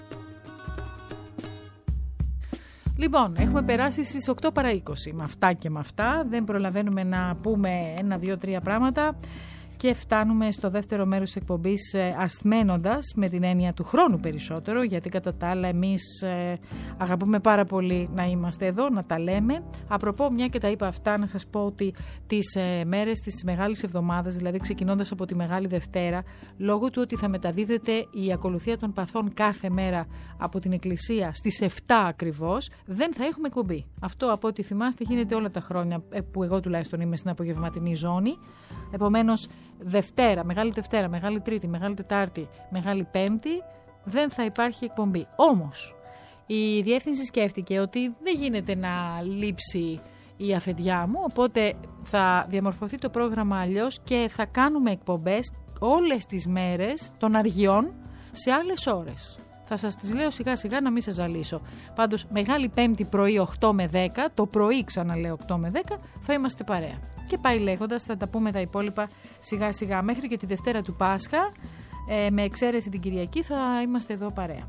Λοιπόν, έχουμε περάσει στις οκτώ παρά είκοσι. Με αυτά και με αυτά δεν προλαβαίνουμε να πούμε ένα, δύο, τρία πράγματα και φτάνουμε στο δεύτερο μέρος της εκπομπής ασθμένοντας με την έννοια του χρόνου περισσότερο, γιατί κατά τα άλλα εμείς ε, αγαπούμε πάρα πολύ να είμαστε εδώ, να τα λέμε. Απροπό, μια και τα είπα αυτά, να σας πω ότι τις ε, μέρες της Μεγάλης Εβδομάδας, δηλαδή ξεκινώντας από τη Μεγάλη Δευτέρα, λόγω του ότι θα μεταδίδεται η ακολουθία των παθών κάθε μέρα από την Εκκλησία στις επτά ακριβώς, δεν θα έχουμε εκπομπή. Αυτό, από ό,τι θυμάστε, γίνεται όλα τα χρόνια που εγώ τουλάχιστον είμαι στην απογευματινή ζώνη. Επομένως, Δευτέρα, Μεγάλη Δευτέρα, Μεγάλη Τρίτη, Μεγάλη Τετάρτη, Μεγάλη Πέμπτη δεν θα υπάρχει εκπομπή. Όμως η διεύθυνση σκέφτηκε ότι δεν γίνεται να λείψει η αφεντιά μου, οπότε θα διαμορφωθεί το πρόγραμμα αλλιώς και θα κάνουμε εκπομπές όλες τις μέρες των αργιών σε άλλες ώρες. Θα σας τις λέω σιγά σιγά να μην σας ζαλίσω. Πάντως Μεγάλη Πέμπτη πρωί οκτώ με δέκα, το πρωί ξαναλέω οκτώ με δέκα, θα είμαστε παρέα. Και πάει λέγοντας, θα τα πούμε τα υπόλοιπα σιγά σιγά μέχρι και τη Δευτέρα του Πάσχα, ε, με εξαίρεση την Κυριακή θα είμαστε εδώ παρέα.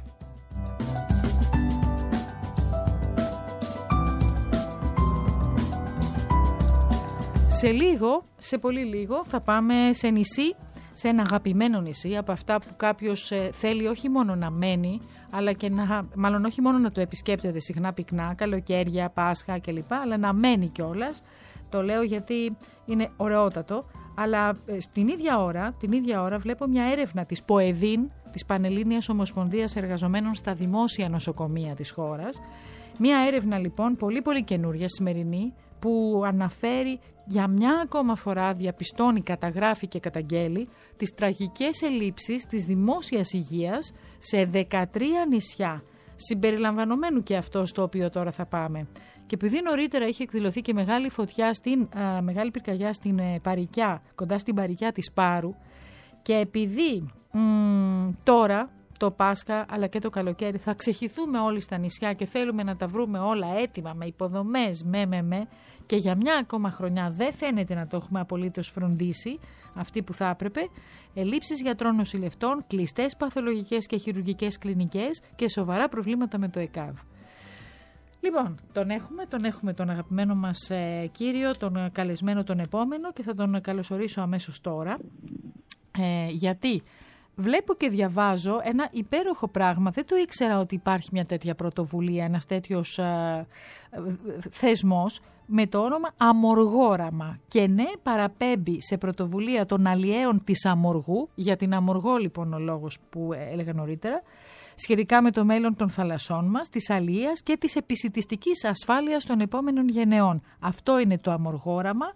Σε λίγο, σε πολύ λίγο θα πάμε σε νησί, σε ένα αγαπημένο νησί, από αυτά που κάποιος ε, θέλει όχι μόνο να μένει, αλλά και να, μάλλον όχι μόνο να το επισκέπτεται συχνά πυκνά, καλοκαίρια, Πάσχα κλπ, αλλά να μένει κιόλας. Το λέω γιατί είναι ωραιότατο, αλλά ε, στην ίδια ώρα, την ίδια ώρα βλέπω μια έρευνα της ΠΟΕΔΗΝ, της Πανελλήνιας Ομοσπονδίας Εργαζομένων στα Δημόσια Νοσοκομεία της χώρας. Μια έρευνα λοιπόν πολύ πολύ καινούρια, σημερινή, που αναφέρει για μια ακόμα φορά, διαπιστώνει, καταγράφει και καταγγέλει τις τραγικές ελλείψεις της δημόσιας υγείας σε δεκατρία νησιά, συμπεριλαμβανομένου και αυτό στο οποίο τώρα θα πάμε. Και επειδή νωρίτερα είχε εκδηλωθεί και μεγάλη φωτιά, στην, α, μεγάλη πυρκαγιά στην ε, Παρικιά, κοντά στην Παρικιά της Πάρου, και επειδή μ, τώρα το Πάσχα αλλά και το καλοκαίρι θα ξεχυθούμε όλοι στα νησιά και θέλουμε να τα βρούμε όλα έτοιμα με υποδομές, με με με, και για μια ακόμα χρονιά δεν φαίνεται να το έχουμε απολύτως φροντίσει αυτή που θα έπρεπε, ελλείψεις γιατρών νοσηλευτών, κλειστές παθολογικές και χειρουργικές κλινικές και σοβαρά προβλήματα με το ΕΚΑΒ. Λοιπόν, τον έχουμε, τον έχουμε τον αγαπημένο μας ε, κύριο, τον καλεσμένο τον επόμενο, και θα τον καλωσορίσω αμέσως τώρα, ε, γιατί βλέπω και διαβάζω ένα υπέροχο πράγμα. Δεν το ήξερα ότι υπάρχει μια τέτοια πρωτοβουλία, ένας τέτοιος ε, ε, θεσμός με το όνομα Αμοργόραμα. Και ναι, παραπέμπει σε πρωτοβουλία των αλλιέων της Αμοργού, για την Αμοργό λοιπόν ο λόγος που έλεγα νωρίτερα, σχετικά με το μέλλον των θαλασσών μας, της αλλιείας και της επισιτιστικής ασφάλειας των επόμενων γενεών. Αυτό είναι το Αμοργόραμα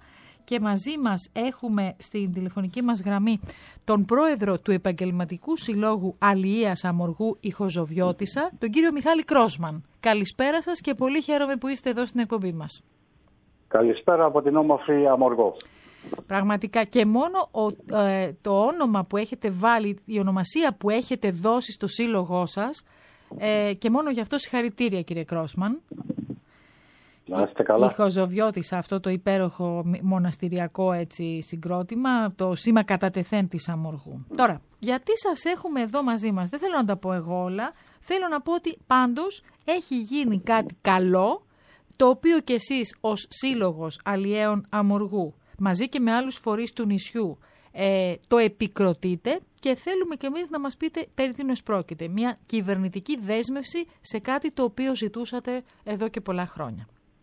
και μαζί μας έχουμε στην τηλεφωνική μας γραμμή τον πρόεδρο του Επαγγελματικού Συλλόγου Αλιείας Αμοργού Ιχοζοβιώτισσα, τον κύριο Μιχάλη Κρόσμαν. Καλησπέρα σας και πολύ χαίρομαι που είστε εδώ στην εκπομπή μας. Καλησπέρα από την όμορφη Αμοργό. Πραγματικά και μόνο ο, ε, το όνομα που έχετε βάλει, η ονομασία που έχετε δώσει στο σύλλογό σας, ε, και μόνο γι' αυτό συγχαρητήρια κύριε Κρόσμαν. Να είστε καλά. Ιχοζοβιώτισσα, αυτό το υπέροχο μοναστηριακό έτσι συγκρότημα, το σήμα κατατεθέν της Αμοργού. Τώρα, γιατί σας έχουμε εδώ μαζί μας, δεν θέλω να τα πω εγώ όλα, θέλω να πω ότι πάντως έχει γίνει κάτι καλό, το οποίο και εσείς ως Σύλλογος Αλιέων Αμοργού, μαζί και με άλλους φορείς του νησιού, ε, το επικροτείτε και θέλουμε και εμείς να μας πείτε περί τίνος πρόκειται. Μια κυβερνητική δέσμευση σε κάτι το οποίο ζητούσατε εδώ και πολλά χρόνια.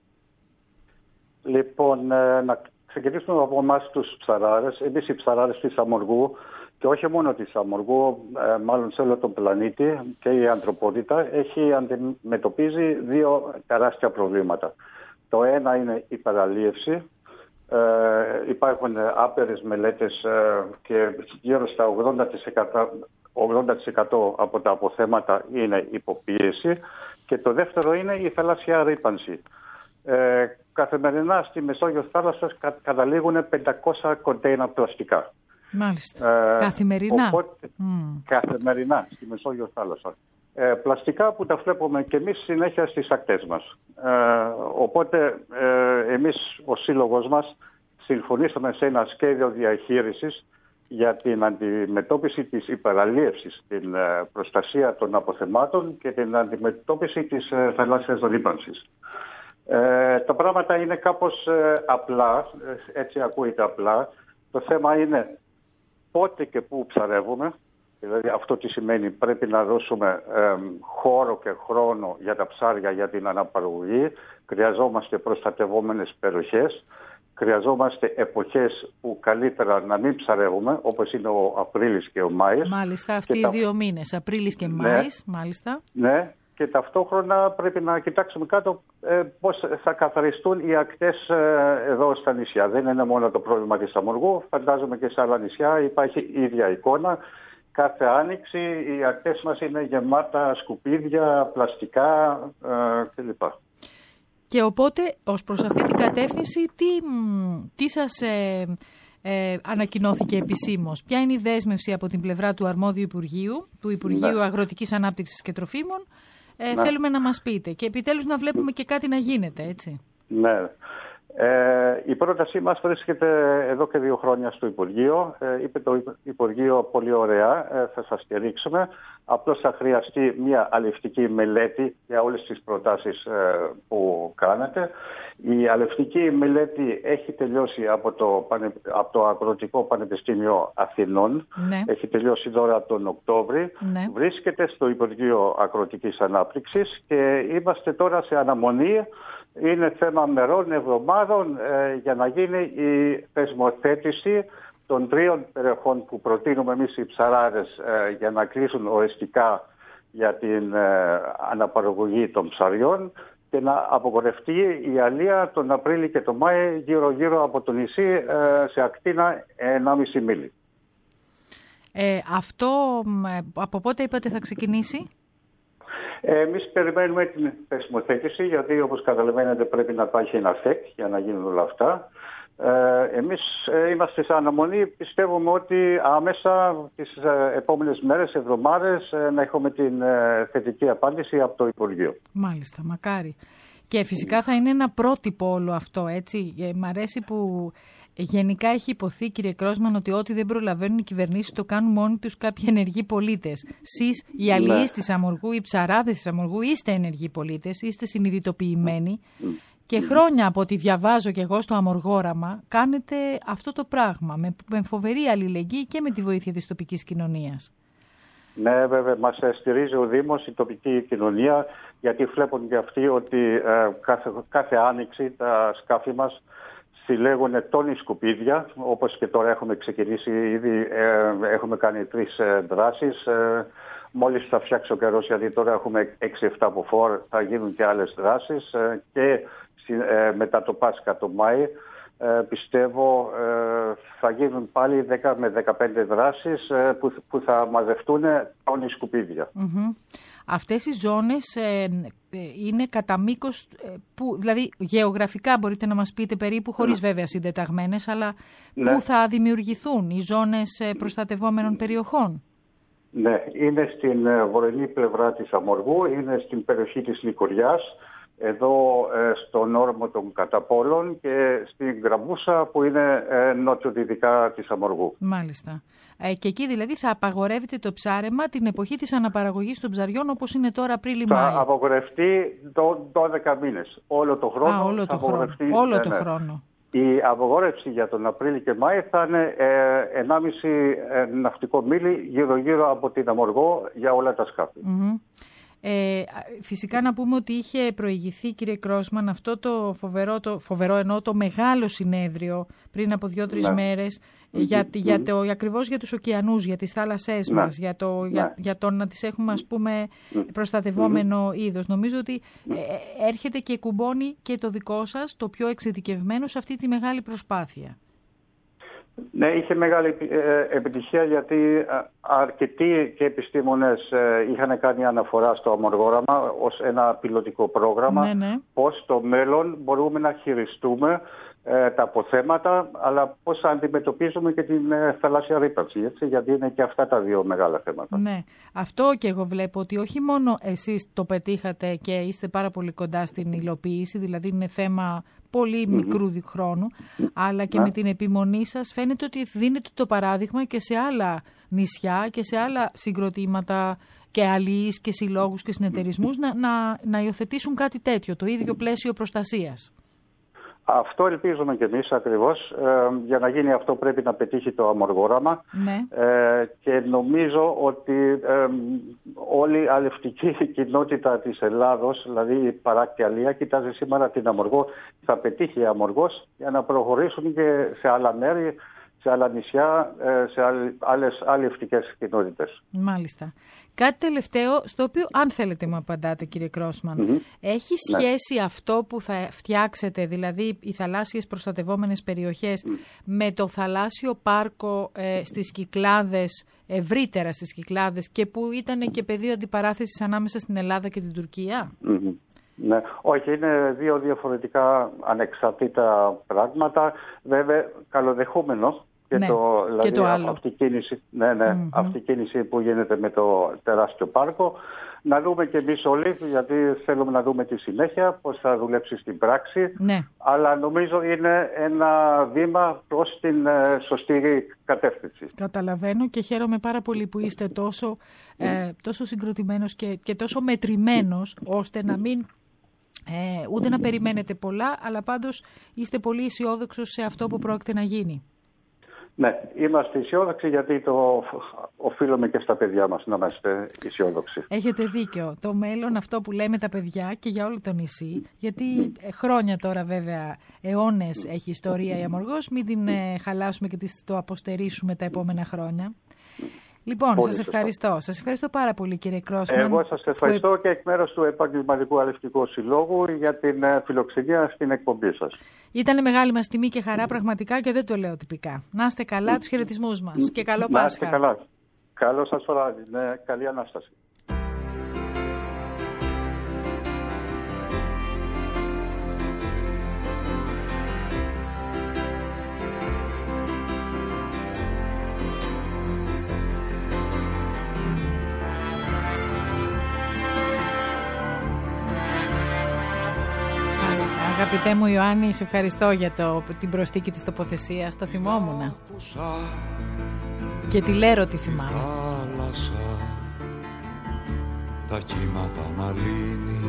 Λοιπόν, ε, να ξεκινήσουμε από εμάς τους ψαράδες. Εμείς οι ψαράδες της Αμοργού, και όχι μόνο της Αμοργού, ε, μάλλον σε όλο τον πλανήτη και η ανθρωπότητα, έχει αντιμετωπίζει δύο τεράστια προβλήματα. Το ένα είναι η παραλίευση. Ε, υπάρχουν άπειρες μελέτες ε, και γύρω στα ογδόντα τοις εκατό, ογδόντα τοις εκατό από τα αποθέματα είναι υποπίεση, και το δεύτερο είναι η θαλάσσια ρύπανση. Ε, καθημερινά στη Μεσόγειο θάλασσα κα, καταλήγουν πεντακόσια κοντέινερ πλαστικά. Μάλιστα. Ε, καθημερινά. Οπότε, mm. Καθημερινά στη Μεσόγειο θάλασσα. Ε, πλαστικά που τα βλέπουμε και εμείς συνέχεια στις ακτές μας. Ε, οπότε ε, εμείς ο σύλλογος μας συμφωνήσαμε σε ένα σχέδιο διαχείρισης για την αντιμετώπιση της υπεραλίευσης, την ε, προστασία των αποθεμάτων και την αντιμετώπιση της ε, θαλάσσιας ρύπανσης. Ε, τα πράγματα είναι κάπως ε, απλά, έτσι ακούγεται απλά. Το θέμα είναι πότε και πού ψαρεύουμε. Δηλαδή αυτό τι σημαίνει, πρέπει να δώσουμε ε, χώρο και χρόνο για τα ψάρια για την αναπαραγωγή. Χρειαζόμαστε προστατευόμενες περιοχές. Χρειαζόμαστε εποχές που καλύτερα να μην ψαρεύουμε, όπως είναι ο Απρίλης και ο Μάης. Μάλιστα, αυτοί οι τα... δύο μήνες, Απρίλης και ναι, Μάης, μάλιστα. Ναι, και ταυτόχρονα πρέπει να κοιτάξουμε κάτω ε, πώς θα καθαριστούν οι ακτές ε, εδώ στα νησιά. Δεν είναι μόνο το πρόβλημα της Αμοργού, φαντάζομαι και σε άλλα νησιά υπάρχει η ίδια εικόνα. Κάθε άνοιξη οι ακτές μας είναι γεμάτα σκουπίδια, πλαστικά ε, κλπ. Και οπότε, ως προς αυτή την κατεύθυνση, τι, τι σας ε, ε, ανακοινώθηκε επισήμως? Ποια είναι η δέσμευση από την πλευρά του αρμόδιου Υπουργείου, του Υπουργείου ναι. Αγροτικής Ανάπτυξης και Τροφίμων? Ε, ναι. Θέλουμε να μας πείτε και επιτέλους να βλέπουμε και κάτι να γίνεται, έτσι. Ναι. Ε, η πρότασή μας βρίσκεται εδώ και δύο χρόνια στο Υπουργείο. Ε, είπε το Υπουργείο πολύ ωραία, ε, θα σας στηρίξουμε. Απλώς θα χρειαστεί μια αλευτική μελέτη για όλες τις προτάσεις ε, που κάνετε. Η αλευτική μελέτη έχει τελειώσει από το, από το Αγροτικό Πανεπιστήμιο Αθηνών. Ναι. Έχει τελειώσει τώρα τον Οκτώβρη. Ναι. Βρίσκεται στο Υπουργείο Αγροτικής Ανάπτυξης και είμαστε τώρα σε αναμονή. Είναι θέμα μερών, εβδομάδων ε, για να γίνει η θεσμοθέτηση των τριών περιοχών που προτείνουμε εμείς οι ψαράδες ε, για να κλείσουν οριστικά για την ε, αναπαραγωγή των ψαριών και να απογορευτεί η αλία τον Απρίλιο και τον Μάη γύρω-γύρω από το νησί ε, σε ακτίνα ενάμιση μίλι. Ε, αυτό από πότε είπατε θα ξεκινήσει? Εμείς περιμένουμε την θεσμοθέτηση, γιατί όπως καταλαβαίνετε πρέπει να υπάρχει ένα ΦΕΚ για να γίνουν όλα αυτά. Ε, εμείς ε, είμαστε σε αναμονή, πιστεύουμε ότι άμεσα τις ε, επόμενες μέρες, εβδομάδες ε, να έχουμε την ε, θετική απάντηση από το Υπουργείο. Μάλιστα, μακάρι. Και φυσικά θα είναι ένα πρότυπο όλο αυτό, έτσι. Ε, μ' αρέσει που γενικά έχει υποθεί, κύριε Κρόσμαν, ότι ό,τι δεν προλαβαίνουν οι κυβερνήσεις το κάνουν μόνοι τους κάποιοι ενεργοί πολίτες. Σεις, οι αλληλείς ναι. της Αμοργού, οι ψαράδες της Αμοργού, είστε ενεργοί πολίτες, είστε συνειδητοποιημένοι. Mm. Και χρόνια από ό,τι διαβάζω και εγώ στο Αμοργόραμα, κάνετε αυτό το πράγμα με, με φοβερή αλληλεγγύη και με τη βοήθεια της τοπικής κοινωνίας. Ναι, βέβαια, μας στηρίζει ο Δήμος, η τοπική κοινωνία, γιατί βλέπουν και αυτοί ότι ε, κάθε, κάθε άνοιξη τα σκάφη μας συλλέγουν τόνοι σκουπίδια, όπως και τώρα έχουμε ξεκινήσει ήδη, ε, έχουμε κάνει τρεις ε, δράσεις. Ε, μόλις θα φτιάξει ο καιρός, γιατί τώρα έχουμε έξι εφτά από φορ, θα γίνουν και άλλες δράσεις ε, και ε, μετά το Πάσχα το Μάη. ε, πιστεύω ε, θα γίνουν πάλι δέκα με δεκαπέντε δράσεις ε, που, που θα μαζευτούν τόνοι σκουπίδια. Mm-hmm. Αυτές οι ζώνες ε, ε, είναι κατά μήκος, ε, που, δηλαδή γεωγραφικά μπορείτε να μας πείτε περίπου, χωρίς ναι. βέβαια συντεταγμένες, αλλά ναι. πού θα δημιουργηθούν οι ζώνες ε, προστατευόμενων περιοχών? Ναι, είναι στην ε, βορεινή πλευρά της Αμοργού, είναι στην περιοχή της Νικοριάς, εδώ ε, στον όρμο των Καταπόλων και στην Γραμμούσα που είναι ε, νότιο-δυτικά της Αμοργού. Μάλιστα. Ε, και εκεί δηλαδή θα απαγορεύεται το ψάρεμα την εποχή της αναπαραγωγής των ψαριών όπως είναι τώρα Απρίλη-Μάη. Θα απαγορευτεί το δώδεκα μήνες. Όλο το χρόνο. Α, όλο το χρόνο. Όλο το χρόνο. Η απαγόρευση για τον Απρίλιο και Μάη θα είναι ε, ενάμιση ε, ναυτικό μίλι γύρω-γύρω από την Αμοργό για όλα τα σκάφη. Mm-hmm. Ε, φυσικά να πούμε ότι είχε προηγηθεί, κύριε Κρόσμαν, αυτό το φοβερό, το φοβερό εννοώ το μεγάλο συνέδριο πριν από δύο-τρεις ναι. μέρες mm-hmm. για, για το, ακριβώς για τους ωκεανούς, για τις θάλασσές ναι. μας, για το, ναι. για, για το να τις έχουμε ας πούμε προστατευόμενο mm-hmm. είδος. Νομίζω ότι ε, έρχεται και κουμπώνει και το δικό σας, το πιο εξειδικευμένο σε αυτή τη μεγάλη προσπάθεια. Ναι, είχε μεγάλη επιτυχία γιατί αρκετοί και επιστήμονες είχαν κάνει αναφορά στο αμοργόραμα ως ένα πιλωτικό πρόγραμμα, ναι, ναι. πώς στο μέλλον μπορούμε να χειριστούμε ε, τα αποθέματα, αλλά πώς αντιμετωπίζουμε και την ε, θαλάσσια ρύπανση, έτσι, γιατί είναι και αυτά τα δύο μεγάλα θέματα. Ναι, αυτό και εγώ βλέπω ότι όχι μόνο εσείς το πετύχατε και είστε πάρα πολύ κοντά στην υλοποίηση, δηλαδή είναι θέμα πολύ mm-hmm. μικρού χρόνου, αλλά και yeah. με την επιμονή σας φαίνεται ότι δίνετε το παράδειγμα και σε άλλα νησιά και σε άλλα συγκροτήματα και αλληλείς και συλλόγους και συνεταιρισμούς να, να, να υιοθετήσουν κάτι τέτοιο, το ίδιο πλαίσιο προστασίας. Αυτό ελπίζουμε και εμείς ακριβώς. Ε, για να γίνει αυτό πρέπει να πετύχει το αμοργόραμα. Ναι. Ε, και νομίζω ότι ε, όλη η αλευτική κοινότητα της Ελλάδος, δηλαδή η παράκτη αλεία, κοιτάζει σήμερα την Αμοργό. Θα πετύχει η Αμοργός για να προχωρήσουν και σε άλλα μέρη, σε άλλα νησιά, σε άλλες αλλιευτικές κοινότητες. Μάλιστα. Κάτι τελευταίο, στο οποίο αν θέλετε μου απαντάτε κύριε Κρόσμαν, mm-hmm. έχει σχέση ναι. αυτό που θα φτιάξετε, δηλαδή οι θαλάσσιες προστατευόμενες περιοχές, mm. με το θαλάσσιο πάρκο ε, στις Κυκλάδες, ευρύτερα στις Κυκλάδες, και που ήταν και πεδίο αντιπαράθεσης ανάμεσα στην Ελλάδα και την Τουρκία? Mm-hmm. Ναι, όχι, είναι δύο διαφορετικά ανεξαρτήτα πράγματα, βέβαια καλοδεχούμενο. Και, ναι, το, δηλαδή, και το άλλο. Αυτή η κίνηση, ναι, ναι, mm-hmm. αυτή η κίνηση που γίνεται με το τεράστιο πάρκο. Να δούμε και εμείς όλοι, γιατί θέλουμε να δούμε τη συνέχεια, πώς θα δουλέψει στην πράξη. Ναι. Αλλά νομίζω είναι ένα βήμα προς την ε, σωστή κατεύθυνση. Καταλαβαίνω και χαίρομαι πάρα πολύ που είστε τόσο, ε, τόσο συγκροτημένος και, και τόσο μετρημένος, ώστε να μην... Ε, ούτε να περιμένετε πολλά, αλλά πάντως είστε πολύ αισιόδοξος σε αυτό που πρόκειται να γίνει. Ναι, είμαστε αισιόδοξοι γιατί το οφείλουμε και στα παιδιά μας να είμαστε αισιόδοξοι. Έχετε δίκιο. Το μέλλον, αυτό που λέμε τα παιδιά και για όλο το νησί, γιατί χρόνια τώρα βέβαια, αιώνες έχει ιστορία η Αμοργός, μην την ε, χαλάσουμε και το αποστερήσουμε τα επόμενα χρόνια. Λοιπόν, πολύ σας ευχαριστώ. Σωστά. Σας ευχαριστώ πάρα πολύ κύριε Κρόσμαν. Εγώ σας ευχαριστώ που... και εκ μέρους του Επαγγελματικού Αλευτικού Συλλόγου για την φιλοξενία στην εκπομπή σας. Ήταν μεγάλη μας τιμή και χαρά πραγματικά και δεν το λέω τυπικά. Να είστε καλά, τους χαιρετισμούς μας και καλό Πάσχα. Να είστε καλά. Καλό σας βράδυ. Ναι, καλή Ανάσταση. Αγαπητέ μου Ιωάννη, σε ευχαριστώ για το, την προσθήκη της τοποθεσίας. Το θυμόμουν. Και τη λέω τι θυμάμαι. Θάλασσα, τα κύματα να λύνει.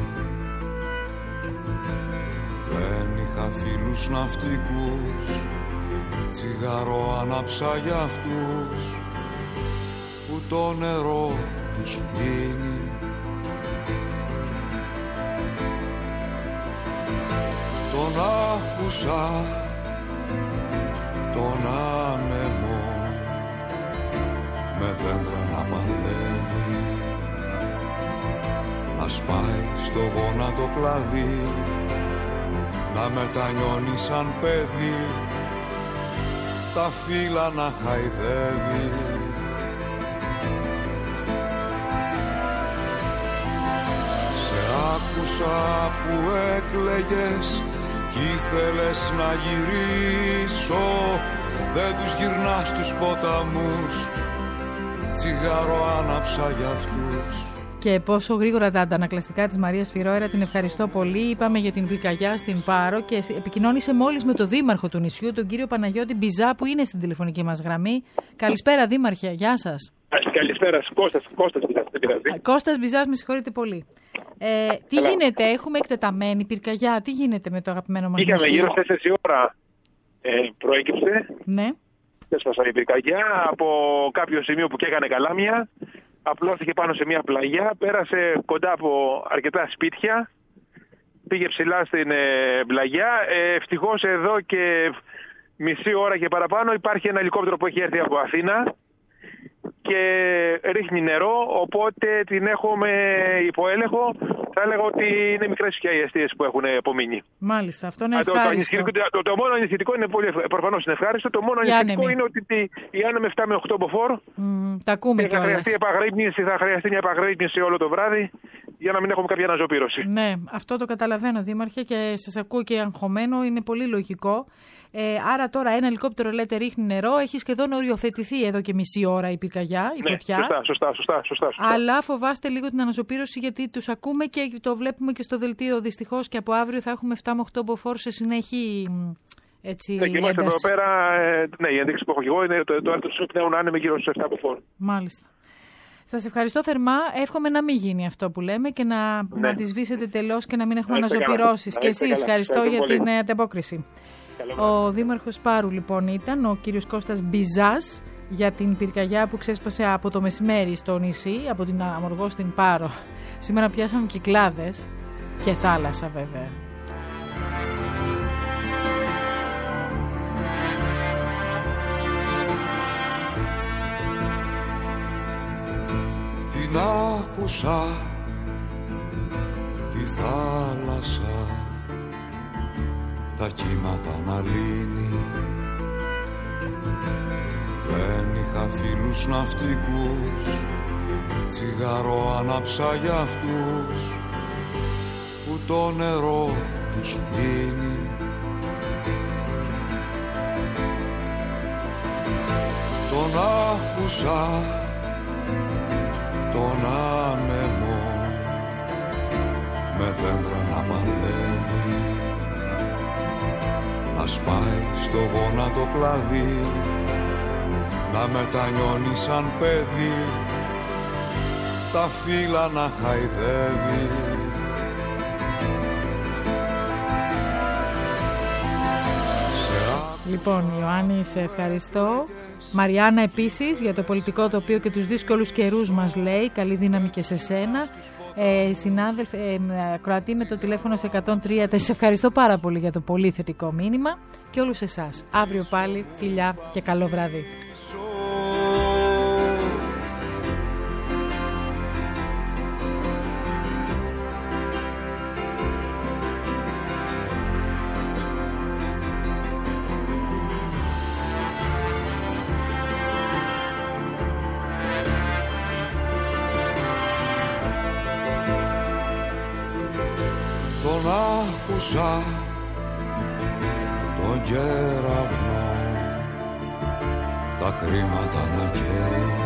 Δεν είχα φίλους ναυτικούς, τσιγάρο άναψα για αυτούς που το νερό τους πίνει. Τον άκουσα, τον άμεμο, με δέντρα να παλεύει, να σπάει στο γόνατο κλαδί, να μετανιώνει σαν παιδί. τα φύλλα να χαϊδεύει. Σε άκουσα που έκλαιγες κι ήθελες να γυρίσω, δεν τους γυρνάς τους ποταμούς, τσιγάρο άναψα για αυτούς. Και πόσο γρήγορα τα αντανακλαστικά της Μαρίας Φιρόερα, την ευχαριστώ πολύ. Είπαμε για την πυρκαγιά στην Πάρο και επικοινώνησε μόλις με τον δήμαρχο του νησιού, τον κύριο Παναγιώτη Μπιζά, που είναι στην τηλεφωνική μας γραμμή. Καλησπέρα, δήμαρχε, γεια σας. Καλησπέρα, Κώστας, Κώστας Μπιζάς, δεν πειράζει. Κώστας Μπιζάς, με συγχωρείτε πολύ. Ε, τι Έλα. γίνεται, έχουμε εκτεταμένη πυρκαγιά, τι γίνεται με το αγαπημένο μας νησί? Είχαμε γύρω στις τέσσερις η ώρα ε, προέκυψε. Ναι. Έσπασα η πυρκαγιά από κάποιο σημείο που καίγανε καλάμια. Απλώθηκε πάνω σε μια πλαγιά, πέρασε κοντά από αρκετά σπίτια, πήγε ψηλά στην ε, πλαγιά. Ε, ευτυχώς εδώ και μισή ώρα και παραπάνω υπάρχει ένα ελικόπτερο που έχει έρθει από Αθήνα και ρίχνει νερό, οπότε την έχουμε υπό έλεγχο. Θα έλεγα ότι είναι μικρές πια οι αιστείες που έχουν απομείνει. Μάλιστα, αυτό είναι ευχάριστο. Το, το, το, το μόνο ανησυχητικό είναι πολύ, προφανώς είναι ευχάριστο. Το μόνο ανησυχητικό είναι ότι η άνεμη εφτά με οκτώ μποφόρ. Mm, τα ακούμε και θα χρειαστεί, επαγρύπνηση, θα χρειαστεί μια επαγρύπνηση όλο το βράδυ για να μην έχουμε κάποια αναζωπήρωση. Ναι, αυτό το καταλαβαίνω, Δήμαρχε, και σας ακούω και αγχωμένο, είναι πολύ λογικό. Ε, άρα τώρα ένα ελικόπτερο, λέτε, ρίχνει νερό, έχει σχεδόν οριοθετηθεί εδώ και μισή ώρα η πυρκαγιά, η ναι, φωτιά. Σωστά, σωστά, σωστά, σωστά, σωστά. Αλλά φοβάστε λίγο την αναζωπήρωση, γιατί τους ακούμε και το βλέπουμε και στο δελτίο. Δυστυχώς και από αύριο θα έχουμε εφτά με οκτώ μποφόρ σε συνέχεια. Έτσι, ναι, και είμαστε εδώ πέρα. Ε, ναι, η ενδείξη που έχω και εγώ είναι το, το άρθρο του πνέουν άνεμο γύρω στους εφτά μποφόρ. Μάλιστα. Σας ευχαριστώ θερμά. Εύχομαι να μην γίνει αυτό που λέμε και να, ναι. να τη σβήσετε τελώς και να μην έχουμε αναζωπυρώσεις. Και εσείς ευχαριστώ για πολύ. την ανταπόκριση. Ο Δήμαρχος Πάρου λοιπόν ήταν ο κύριος Κώστας Μπιζάς για την πυρκαγιά που ξέσπασε από το μεσημέρι στο νησί, από την Αμοργό στην Πάρο. Σήμερα πιάσαμε Κυκλάδες και θάλασσα βέβαια. Την άκουσα τη θάλασσα, τα κύματα να λύνει. Δεν είχα φίλους ναυτικούς, τσιγάρο άναψα για αυτούς που το νερό τους πίνει. Τον άκουσα τον άνεμο με δέντρα να παλεύει, να σπάει στο γόνατο κλαδί, να μετανιώνει σαν παιδί, τα φύλλα να χαϊδεύει. Λοιπόν, Ιωάννη, σε ευχαριστώ. Μαριάννα επίσης για το πολιτικό τοπίο και τους δύσκολους καιρούς μας λέει. Καλή δύναμη και σε σένα. Ε, συνάδελφε, ε, Κροατή με το τηλέφωνο σε εκατόν τρία. Σε ευχαριστώ πάρα πολύ για το πολύ θετικό μήνυμα και όλους εσάς. Αύριο πάλι, φιλιά και καλό βράδυ. Τον άκουσα τον κεραυνό, τα κρίματα να καίει.